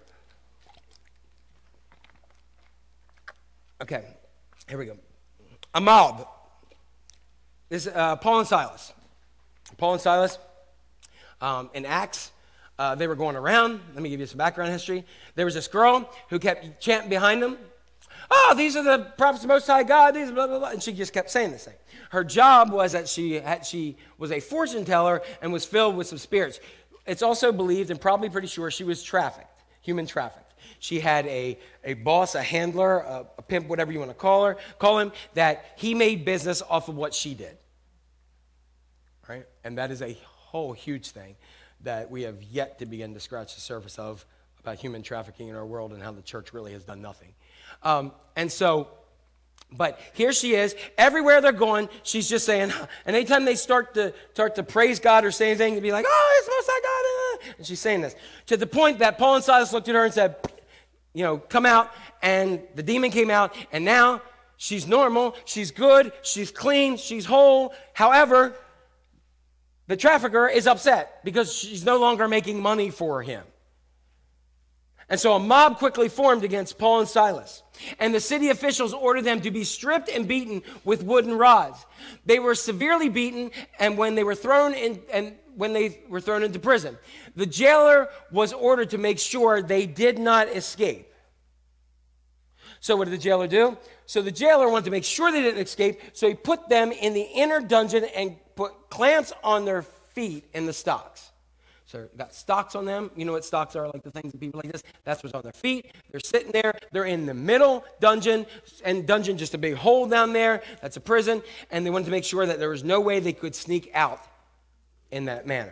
Okay, here we go. A mob. This is uh, Paul and Silas. Paul and Silas um, in Acts. Uh, they were going around. Let me give you some background history. There was this girl who kept chanting behind them. Oh, these are the prophets of the Most High God. These blah, blah, blah. And she just kept saying this thing. Her job was that she had, she was a fortune teller and was filled with some spirits. It's also believed, and probably pretty sure, she was trafficked, human trafficked. She had a, a boss, a handler, a, a pimp, whatever you want to call her, call him, that he made business off of what she did. Right? And that is a whole huge thing that we have yet to begin to scratch the surface of about human trafficking in our world and how the church really has done nothing. Um, and so, but here she is. Everywhere they're going, she's just saying, and anytime they start to start to praise God or say anything, to be like, oh, it's Most High God. And she's saying this. To the point that Paul and Silas looked at her and said, you know, come out. And the demon came out, and now she's normal, she's good, she's clean, she's whole. However, the trafficker is upset because she's no longer making money for him. And so a mob quickly formed against Paul and Silas. And the city officials ordered them to be stripped and beaten with wooden rods. They were severely beaten, and when they were thrown in, and when they were thrown into prison, the jailer was ordered to make sure they did not escape. So what did the jailer do? So the jailer wanted to make sure they didn't escape, so he put them in the inner dungeon and put clamps on their feet in the stocks. So got stocks on them. You know what stocks are, like the things that people like this. That's what's on their feet. They're sitting there. They're in the middle dungeon, and dungeon just a big hole down there. That's a prison, and they wanted to make sure that there was no way they could sneak out in that manner.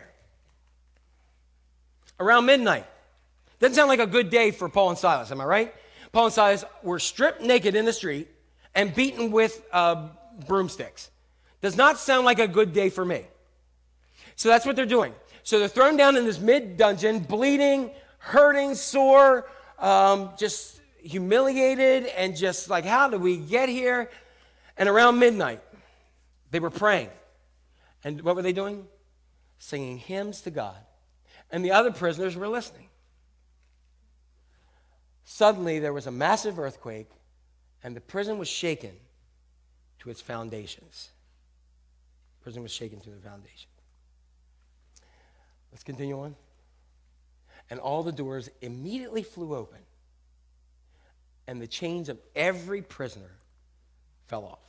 Around midnight. Doesn't sound like a good day for Paul and Silas, am I right? Paul and Silas were stripped naked in the street and beaten with uh, broomsticks. Does not sound like a good day for me. So that's what they're doing. So they're thrown down in this mid-dungeon, bleeding, hurting, sore, um, just humiliated, and just like, how did we get here? And around midnight, they were praying. And what were they doing? singing hymns to God, and the other prisoners were listening. Suddenly, there was a massive earthquake, and the prison was shaken to its foundations. The prison was shaken to the foundation. Let's continue on. And all the doors immediately flew open, and the chains of every prisoner fell off.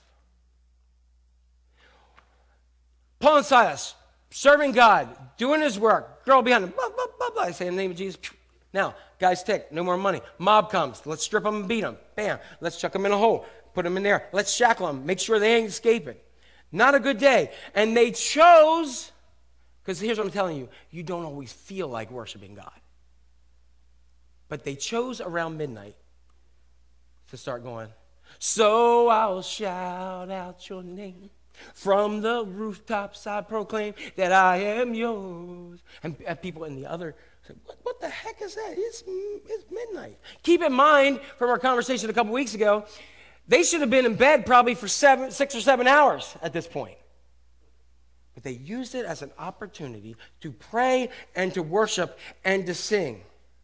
Paul and Silas, serving God, doing his work. Girl behind them, blah, blah, blah, blah. I say in the name of Jesus. Now, guys, tick, no more money. Mob comes. Let's strip them and beat them. Bam. Let's chuck them in a hole. Put them in there. Let's shackle them. Make sure they ain't escaping. Not a good day. And they chose, because here's what I'm telling you, you don't always feel like worshiping God. But they chose around midnight to start going, so I'll shout out your name. From the rooftops I proclaim that I am yours. And, and people in the other say, what, what the heck is that? It's, it's midnight. Keep in mind from our conversation a couple weeks ago, they should have been in bed probably for seven, six or seven hours at this point. But they used it as an opportunity to pray and to worship and to sing.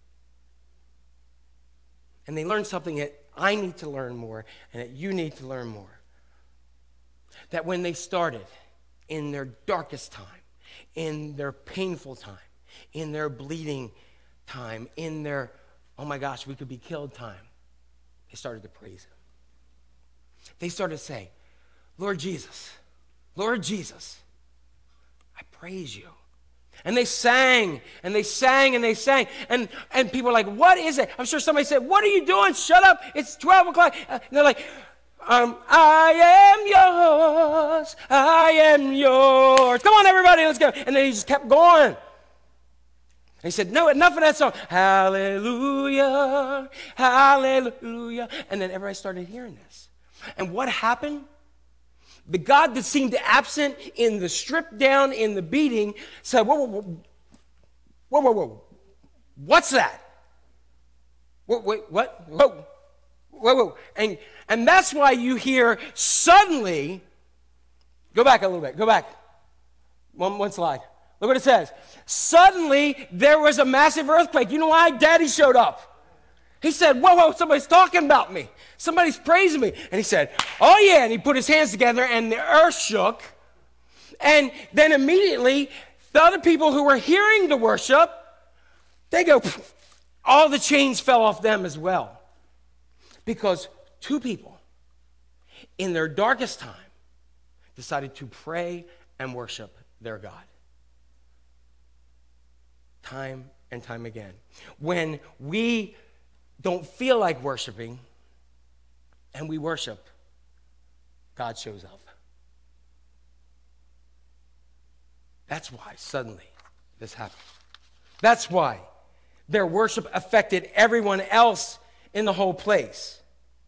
And they learned something that I need to learn more and that you need to learn more. That when they started in their darkest time, in their painful time, in their bleeding time, in their, oh my gosh, we could be killed time, they started to praise him. They started to say, Lord Jesus, Lord Jesus, I praise you. And they sang, and they sang, and they sang. And, and people were like, what is it? I'm sure somebody said, what are you doing? Shut up. It's twelve o'clock. And they're like, um, I am yours. I am yours. Come on, everybody, let's go. And then he just kept going. And he said, no, enough of that song. Hallelujah, hallelujah. And then everybody started hearing this. And what happened? The God that seemed absent in the strip down, in the beating, said, whoa, whoa, whoa, whoa, whoa, whoa. What's that? Whoa, wait, what? Whoa, whoa, whoa. And, and that's why you hear suddenly, go back a little bit, go back. One, one slide. Look what it says. Suddenly, there was a massive earthquake. You know why? Daddy showed up. He said, whoa, whoa, somebody's talking about me. Somebody's praising me. And he said, oh, yeah. And he put his hands together, and the earth shook. And then immediately, the other people who were hearing the worship, they go, all the chains fell off them as well. Because two people, in their darkest time, decided to pray and worship their God. Time and time again. When we don't feel like worshiping, and we worship, God shows up. That's why suddenly this happened. That's why their worship affected everyone else in the whole place.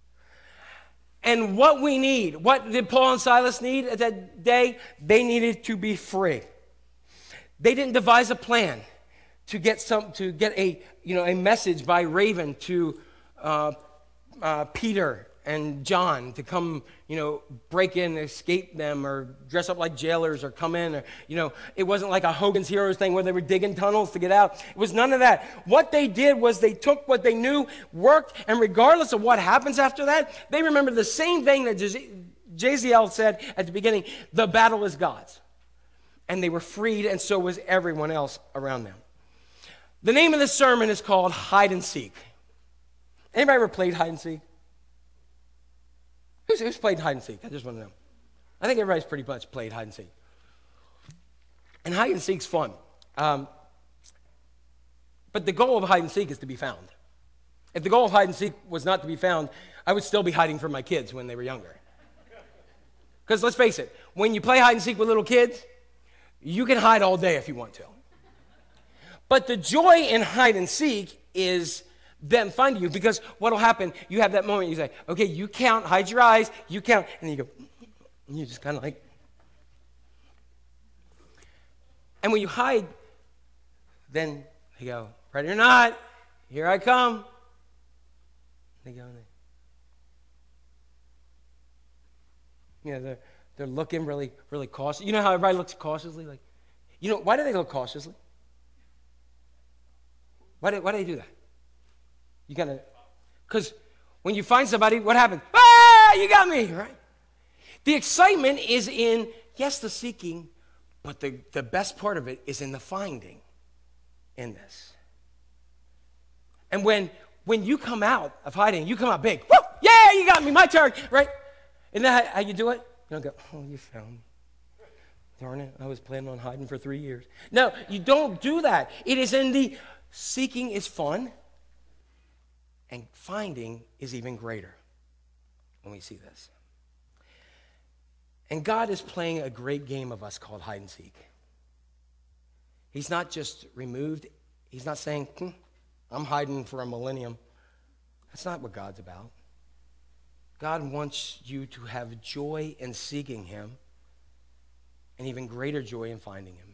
And what we need, what did Paul and Silas need at that day? They needed to be free. They didn't devise a plan to get some, to get a, you know, a message by Raven to uh, uh, Peter and John to come, you know, break in, escape them, or dress up like jailers, or come in, or, you know, it wasn't like a Hogan's Heroes thing where they were digging tunnels to get out. It was none of that. What they did was they took what they knew worked, and regardless of what happens after that, they remember the same thing that Jaziel said at the beginning: the battle is God's. And they were freed, and so was everyone else around them. The name of this sermon is called Hide and Seek. Anybody ever played hide and seek? Who's, who's played hide and seek? I just want to know. I think everybody's pretty much played hide and seek. And hide and seek's fun. Um, but the goal of hide and seek is to be found. If the goal of hide and seek was not to be found, I would still be hiding from my kids when they were younger. Because let's face it, when you play hide and seek with little kids, you can hide all day if you want to. But the joy in hide and seek is them finding you, because what will happen, you have that moment, you say, okay, you count, hide your eyes, you count, and then you go, and you just kind of like, and when you hide, then they go, ready or not, here I come. They go, you know, they're, they're looking really, really cautious. You know how everybody looks cautiously, like, You know, why do they look cautiously? Why do, why do they do that? You got to, because when you find somebody, what happens? Ah, you got me, right? The excitement is in, yes, the seeking, but the, the best part of it is in the finding in this. And when when you come out of hiding, you come out big. Woo! Yeah, you got me, my turn, right? Isn't that how, how you do it? You don't go, oh, you found me. Darn it, I was planning on hiding for three years. No, you don't do that. It is in the seeking is fun, and finding is even greater when we see this. And God is playing a great game of us called hide and seek. He's not just removed. He's not saying, hmm, I'm hiding for a millennium. That's not what God's about. God wants you to have joy in seeking him and even greater joy in finding him.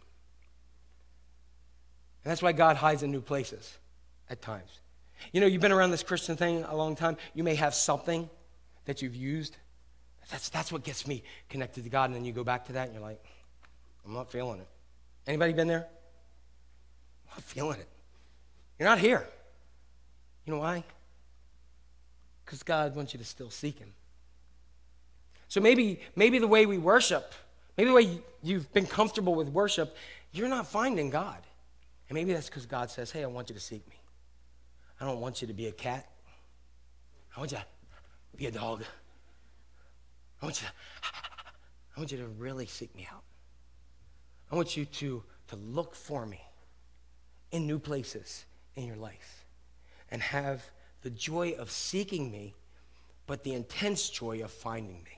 And that's why God hides in new places at times. You know, you've been around this Christian thing a long time. You may have something that you've used. That's, that's what gets me connected to God. And then you go back to that and you're like, I'm not feeling it. Anybody been there? I'm not feeling it. You're not here. You know why? Because God wants you to still seek him. So maybe, maybe the way we worship, maybe the way you've been comfortable with worship, you're not finding God. And maybe that's because God says, hey, I want you to seek me. I don't want you to be a cat. I want you to be a dog. I want you to, I want you to really seek me out. I want you to, to look for me in new places in your life and have the joy of seeking me, but the intense joy of finding me.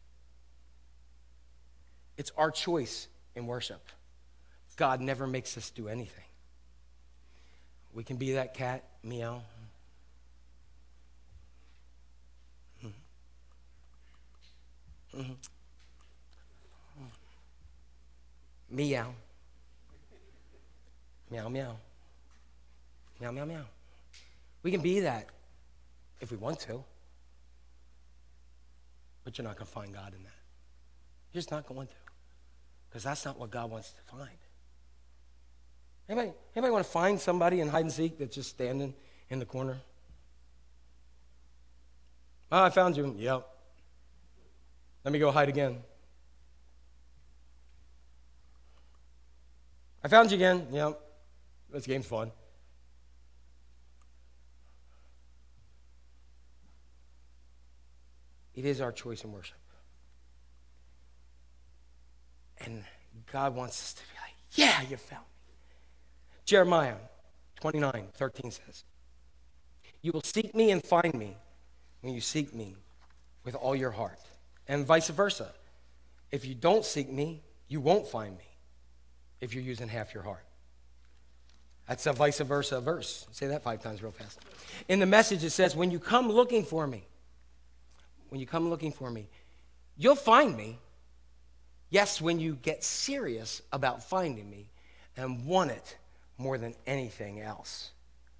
It's our choice in worship. God never makes us do anything. We can be that cat, meow. Mm-hmm. Mm-hmm. Meow. Meow, meow. Meow, meow, meow. We can be that if we want to. But you're not going to find God in that. You're just not going to. Because that's not what God wants to find. Anybody, anybody want to find somebody in hide and seek that's just standing in the corner? Oh, I found you. Yep. Let me go hide again. I found you again. Yep. This game's fun. It is our choice in worship. And God wants us to be like, yeah, you found me. Jeremiah twenty-nine thirteen says, you will seek me and find me when you seek me with all your heart. And vice versa. If you don't seek me, you won't find me if you're using half your heart. That's a vice versa verse. Say that five times real fast. In the Message, it says, when you come looking for me, when you come looking for me, you'll find me. Yes, when you get serious about finding me and want it more than anything else.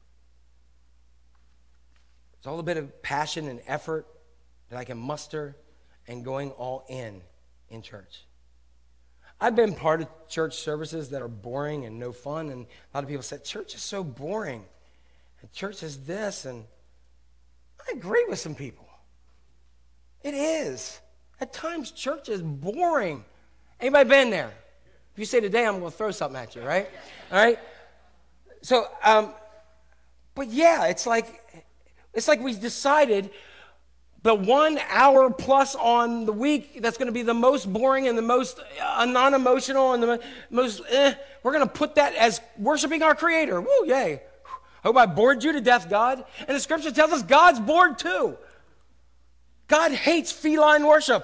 It's all a bit of passion and effort that I can muster and going all in in church. I've been part of church services that are boring and no fun, and a lot of people said, church is so boring, and church is this, and I agree with some people. It is. At times, church is boring. Anybody been there? If you say today, I'm going to throw something at you, right? All right? So, um, but yeah, it's like, it's like we decided the one hour plus on the week that's going to be the most boring and the most uh, non-emotional and the most, eh, we're going to put that as worshiping our Creator. Woo, yay. Hope I bored you to death, God. And the scripture tells us God's bored too. God hates feline worship.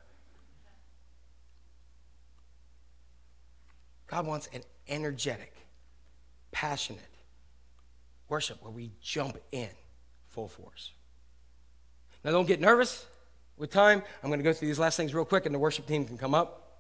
God wants an energetic, passionate worship where we jump in full force. Now, don't get nervous with time. I'm going to go through these last things real quick, and the worship team can come up.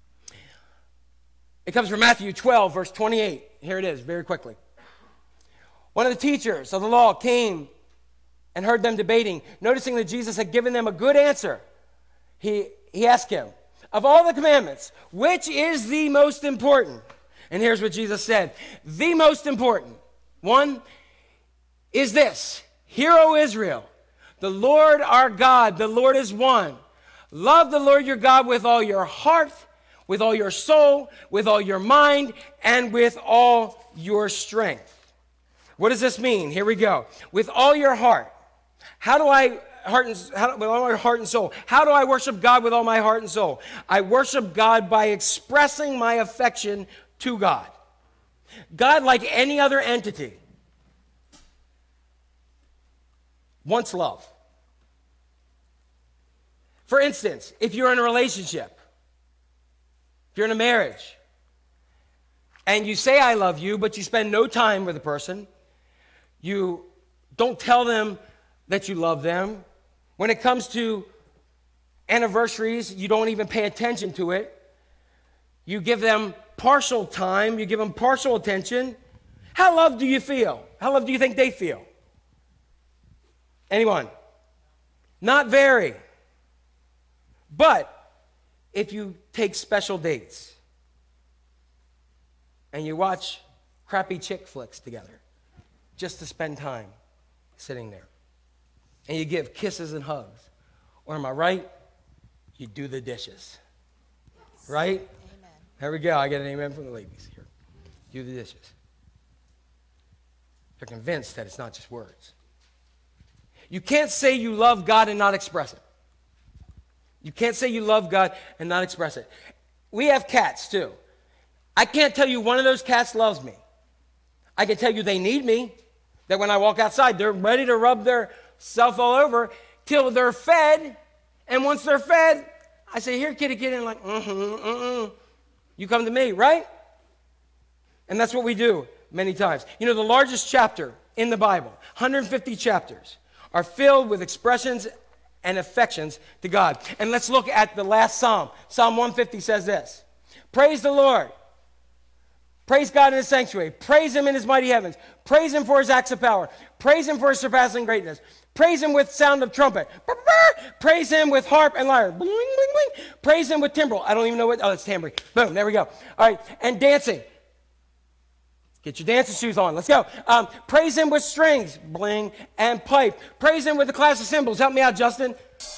It comes from Matthew twelve, verse twenty-eight. Here it is, very quickly. One of the teachers of the law came and heard them debating. Noticing that Jesus had given them a good answer, he, he asked him, of all the commandments, which is the most important? And here's what Jesus said. The most important one is this. Hear, O Israel, the Lord our God, the Lord is one. Love the Lord your God with all your heart, with all your soul, with all your mind, and with all your strength. What does this mean? Here we go. With all your heart. How do I heart and how, with all my heart and soul? How do I worship God with all my heart and soul? I worship God by expressing my affection to God. God, like any other entity, wants love. For instance, if you're in a relationship, if you're in a marriage, and you say I love you, but you spend no time with the person, you don't tell them that you love them. When it comes to anniversaries, you don't even pay attention to it. You give them partial time, you give them partial attention. How loved do you feel? How loved do you think they feel? Anyone? Not very. But if you take special dates and you watch crappy chick flicks together just to spend time sitting there, and you give kisses and hugs, or am I right? You do the dishes. Right? Amen. Here we go. I get an amen from the ladies here. Do the dishes. They're convinced that it's not just words. You can't say you love God and not express it. You can't say you love God and not express it. We have cats too. I can't tell you one of those cats loves me. I can tell you they need me, that when I walk outside, they're ready to rub their self all over till they're fed. And once they're fed, I say, here, kitty, kitty. And I'm like, mm-hmm, mm-mm. You come to me, right? And that's what we do many times. You know, the largest chapter in the Bible, one hundred fifty chapters, are filled with expressions and affections to God. And let's look at the last Psalm. Psalm one fifty says this. Praise the Lord. Praise God in his sanctuary. Praise him in his mighty heavens. Praise him for his acts of power. Praise him for his surpassing greatness. Praise him with sound of trumpet. Praise him with harp and lyre. Bling, bling, bling. Praise him with timbrel. I don't even know what. Oh, it's tambourine. Boom, there we go. All right, and dancing. Get your dancing shoes on. Let's go. Um, praise him with strings, bling, and pipe. Praise him with the class of cymbals. Help me out, Justin.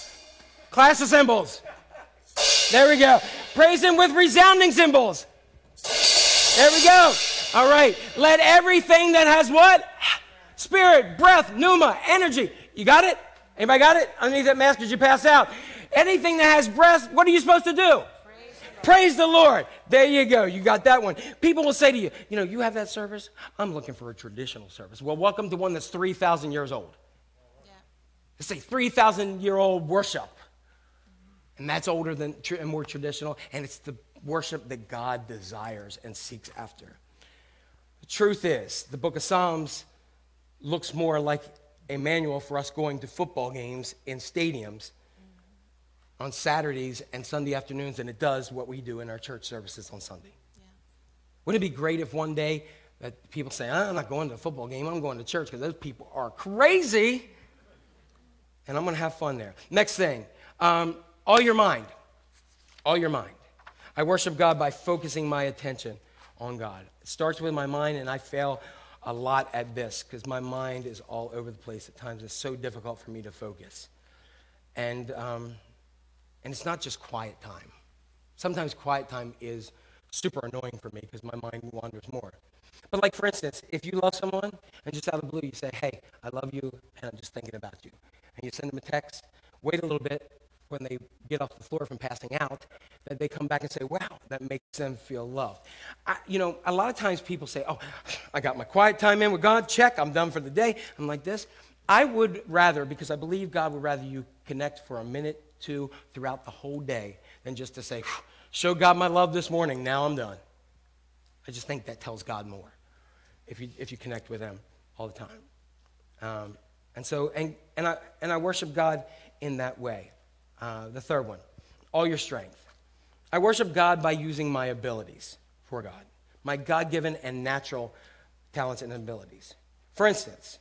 Class of cymbals. There we go. Praise him with resounding cymbals. There we go. All right. Let everything that has what? Spirit, breath, pneuma, energy. You got it? Anybody got it? Underneath that mask, did you pass out? Anything that has breath, what are you supposed to do? Praise the Lord. There you go. You got that one. People will say to you, you know, you have that service? I'm looking for a traditional service. Well, welcome to one that's three thousand years old. Yeah. It's a three thousand year old worship. And that's older than and more traditional. And it's the worship that God desires and seeks after. The truth is, the book of Psalms looks more like a manual for us going to football games in stadiums on Saturdays and Sunday afternoons than it does what we do in our church services on Sunday. Yeah. Wouldn't it be great if one day that people say, I'm not going to a football game, I'm going to church because those people are crazy and I'm going to have fun there. Next thing, um, all your mind. All your mind. I worship God by focusing my attention on God. It starts with my mind, and I fail a lot at this because my mind is all over the place at times. It's so difficult for me to focus. And... Um, And it's not just quiet time. Sometimes quiet time is super annoying for me because my mind wanders more. But like, for instance, if you love someone and just out of the blue you say, hey, I love you and I'm just thinking about you. And you send them a text, wait a little bit when they get off the floor from passing out, that they come back and say, wow, that makes them feel loved. I, you know, a lot of times people say, oh, I got my quiet time in with God, check, I'm done for the day. I'm like this. I would rather, because I believe God would rather you connect for a minute, two, throughout the whole day than just to say, show God my love this morning, now I'm done. I just think that tells God more if you if you connect with him all the time. Um, and so, and, and, I, and I worship God in that way. Uh, the third one, all your strength. I worship God by using my abilities for God, my God-given and natural talents and abilities. For instance,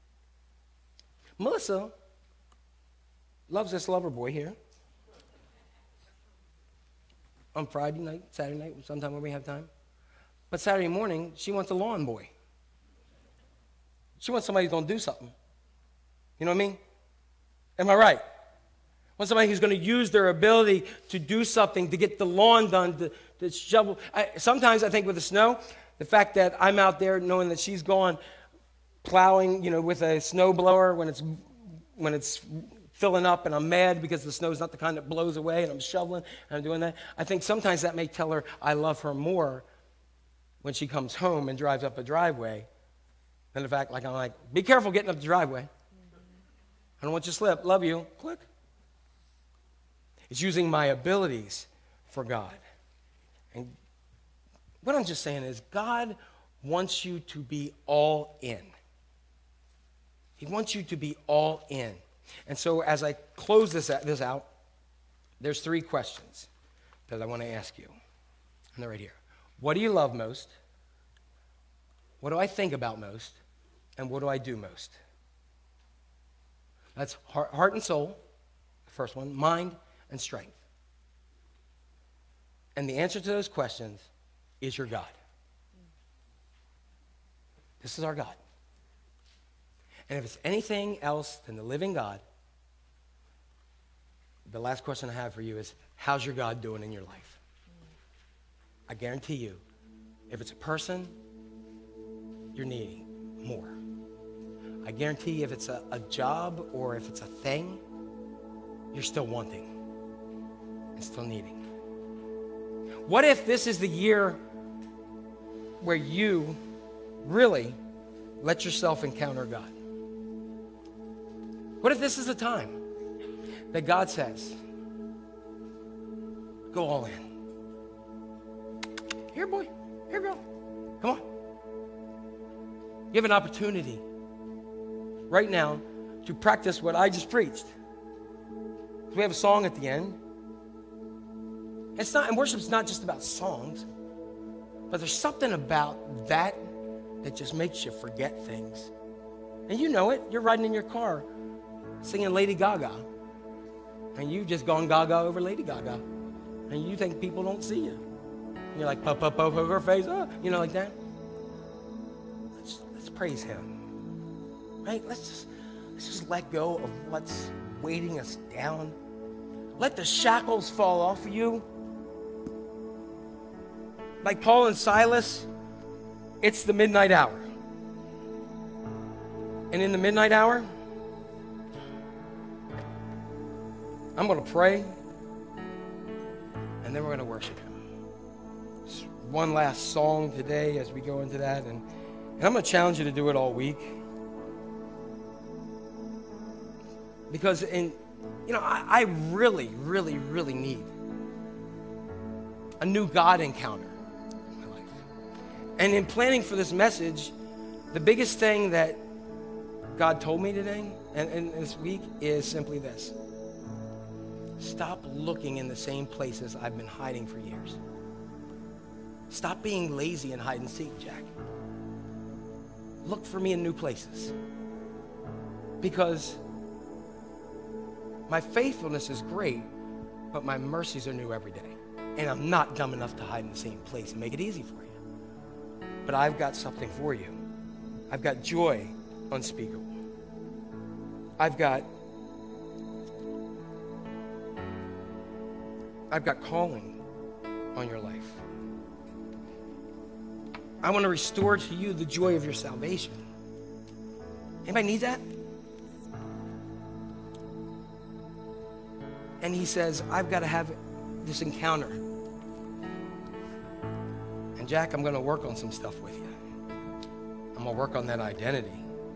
Melissa loves this lover boy here. On Friday night, Saturday night, sometime when we have time. But Saturday morning, she wants a lawn boy. She wants somebody who's going to do something. You know what I mean? Am I right? Want somebody who's going to use their ability to do something, to get the lawn done, to, to shovel. I, sometimes I think with the snow, the fact that I'm out there knowing that she's gone plowing, you know, with a snow blower when it's when it's filling up, and I'm mad because the snow's not the kind that blows away, and I'm shoveling and I'm doing that. I think sometimes that may tell her I love her more when she comes home and drives up a driveway than the fact, like I'm like, be careful getting up the driveway. I don't want you to slip. Love you. Click. It's using my abilities for God. And what I'm just saying is God wants you to be all in. He wants you to be all in. And so as I close this, this out, there's three questions that I want to ask you. And they're right here. What do you love most? What do I think about most? And what do I do most? That's heart, heart and soul, the first one, mind and strength. And the answer to those questions is your God. This is our God. And if it's anything else than the living God, the last question I have for you is, how's your God doing in your life? I guarantee you, if it's a person, you're needing more. I guarantee if it's a, a job or if it's a thing, you're still wanting and still needing. What if this is the year where you really let yourself encounter God? What if this is the time that God says, go all in? Here, boy. Here, girl. Come on. You have an opportunity right now to practice what I just preached. We have a song at the end. It's not, and worship's not just about songs, but there's something about that that just makes you forget things. And you know it. You're riding in your car singing Lady Gaga, and you've just gone gaga over Lady Gaga, and you think people don't see you. And you're like, pop, pop, pop over her face, oh, you know, like that. Let's, let's praise him, right? Let's just, let's just let go of what's weighting us down. Let the shackles fall off of you. Like Paul and Silas, it's the midnight hour. And in the midnight hour, I'm going to pray, and then we're going to worship him. Just one last song today as we go into that, and, and I'm going to challenge you to do it all week. Because, in, you know, I, I really, really, really need a new God encounter in my life. And in planning for this message, the biggest thing that God told me today and, and this week is simply this. Stop looking in the same places I've been hiding for years. Stop being lazy and hide and seek, Jack. Look for me in new places. Because my faithfulness is great, but my mercies are new every day. And I'm not dumb enough to hide in the same place and make it easy for you. But I've got something for you. I've got joy unspeakable. I've got I've got calling on your life. I want to restore to you the joy of your salvation. Anybody need that? And he says, I've got to have this encounter. And Jack, I'm going to work on some stuff with you. I'm going to work on that identity.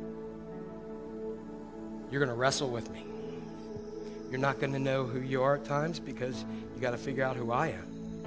You're going to wrestle with me. You're not going to know who you are at times because you got to figure out who I am.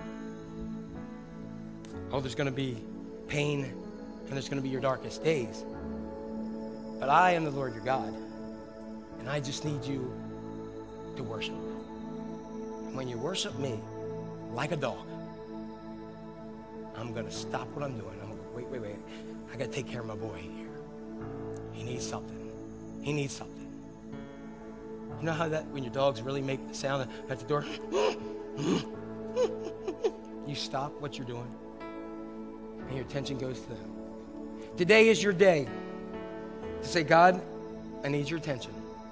Oh, there's going to be pain and there's going to be your darkest days. But I am the Lord your God, and I just need you to worship. And when you worship me like a dog, I'm going to stop what I'm doing. I'm going to go, wait, wait, wait. I got to take care of my boy here. He needs something. He needs something. You know how that, when your dogs really make the sound at the door? You stop what you're doing and your attention goes to them. Today is your day to say, God, I need your attention.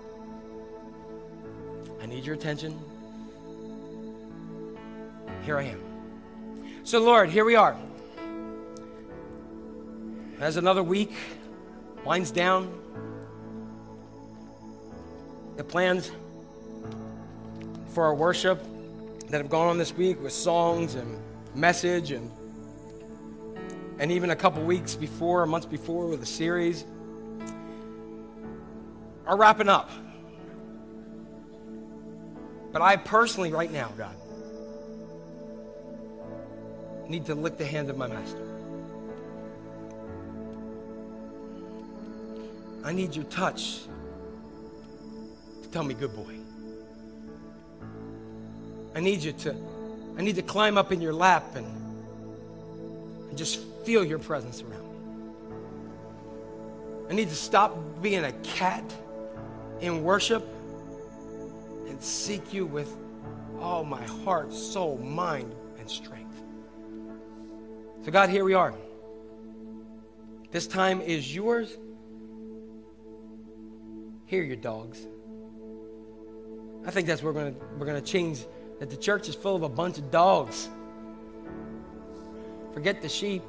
I need your attention. Here I am. So, Lord, here we are. As another week winds down, the plans for our worship that have gone on this week with songs and message and and even a couple weeks before, months before with a series, are wrapping up. But I personally, right now, God, need to lick the hand of my master. I need your touch to tell me, good boy. I need you to, I need to climb up in your lap and, and just feel your presence around me. I need to stop being a cat in worship and seek you with all my heart, soul, mind, and strength. So God, here we are. This time is yours. Here, you dogs. I think that's what we're going to we're going to change, that the church is full of a bunch of dogs. Forget the sheep.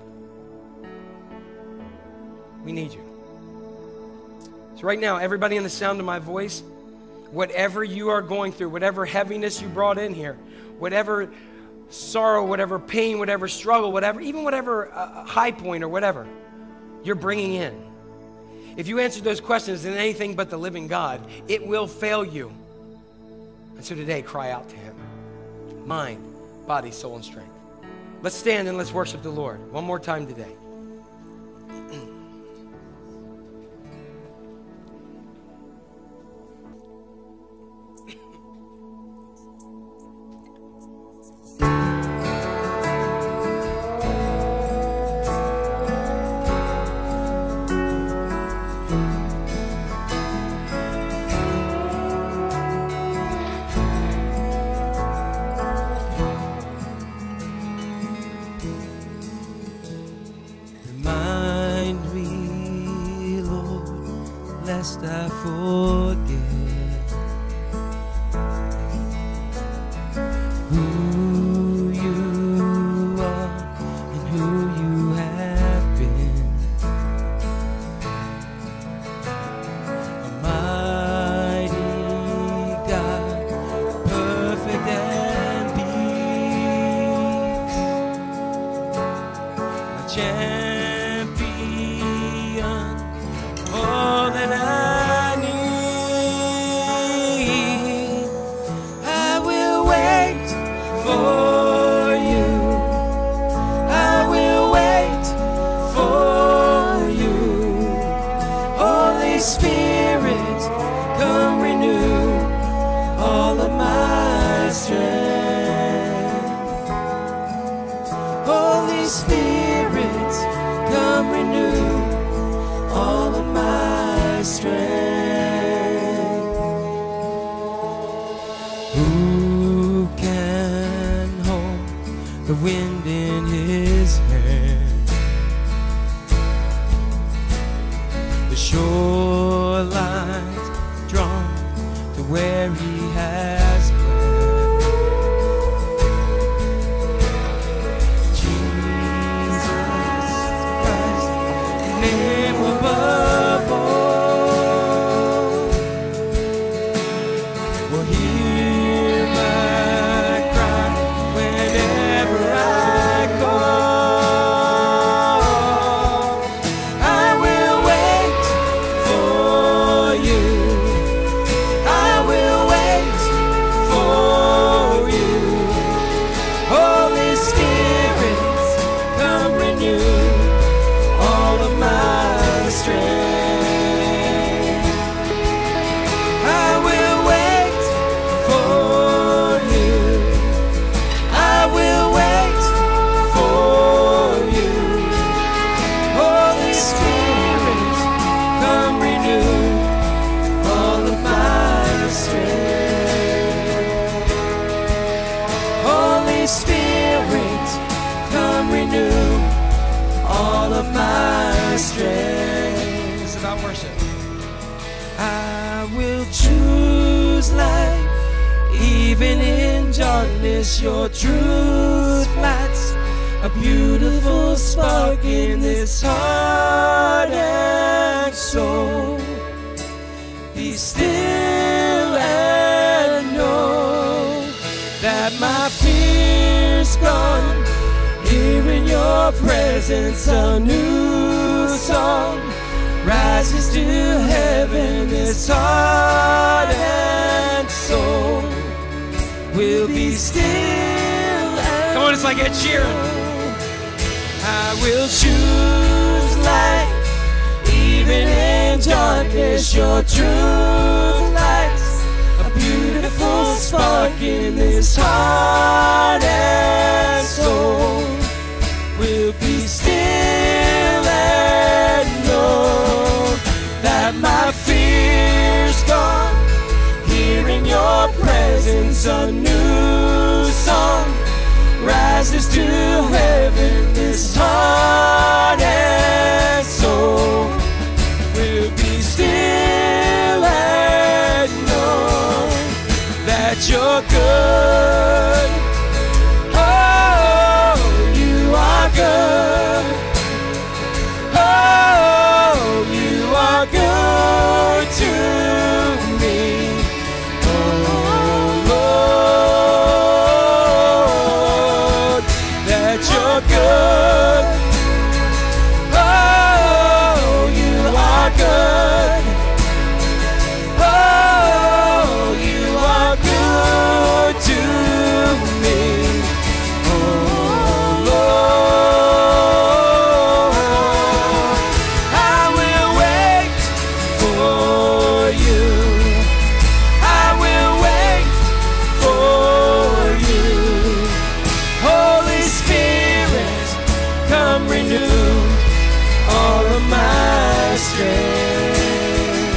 We need you. So right now, everybody in the sound of my voice, whatever you are going through, whatever heaviness you brought in here, whatever sorrow, whatever pain, whatever struggle, whatever, even whatever uh, high point or whatever you're bringing in, if you answer those questions in anything but the living God, it will fail you. And so today, cry out to him. Mind, body, soul, and strength. Let's stand and let's worship the Lord one more time today. lest I forget who you are and who you have been. A mighty God, perfect and peace, my champion, all that I need. I will wait for you. I will wait for you. Holy Spirit, come renew all of my strength. Holy Spirit, come renew all of my strength. Who can hold the wind in his hand? The shorelines drawn to where he has planned. Jesus Christ, name above all, will hear my cry whenever I call. I will wait for you. I will wait for you. Holy Spirit, come renew all of my strength. will choose life. Even in darkness, your truth lights a beautiful spark in this heart and soul. Be still and know that my fear's gone. Here in your presence, a new song rises to heaven. This heart and soul will be still and Come on, it's like Ed Sheeran. I will choose life. Even in darkness, your truth lights a beautiful spark in this heart and soul. Will be still and know that my fear's gone. Here in your presence, a new song rises to heaven. This heart and soul will be still and know that you're good. Oh, you are good. Oh, you are good to me. Oh, Lord, that you're good. Oh, you are good. Oh, you are good to me. Oh, Lord, I will wait for you. I will wait for you. Holy Spirit, come renew all of my strength.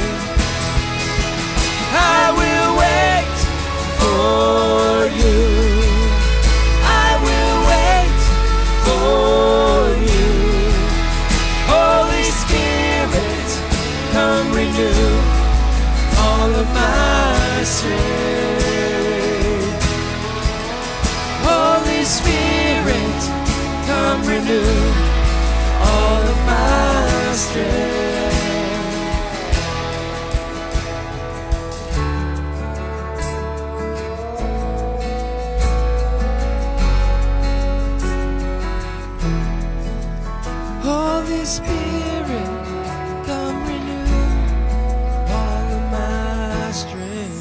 I will wait for you. I will wait for you. Holy Spirit, come renew all of my strength. Holy Spirit, come renew all of my strength. Holy Spirit, come renew all of my strength.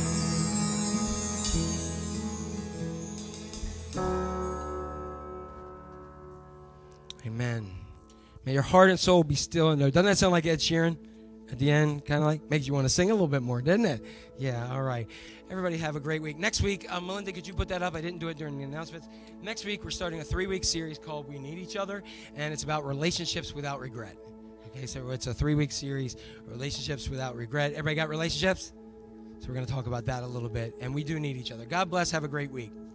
Amen. May your heart and soul be still and know. Doesn't that sound like Ed Sheeran at the end? Kind of like makes you want to sing a little bit more, doesn't it? Yeah, all right. Everybody have a great week. Next week, uh, Melinda, could you put that up? I didn't do it during the announcements. Next week, we're starting a three-week series called We Need Each Other, and it's about relationships without regret. Okay, so it's a three-week series, relationships without regret. Everybody got relationships? So we're going to talk about that a little bit, and we do need each other. God bless. Have a great week.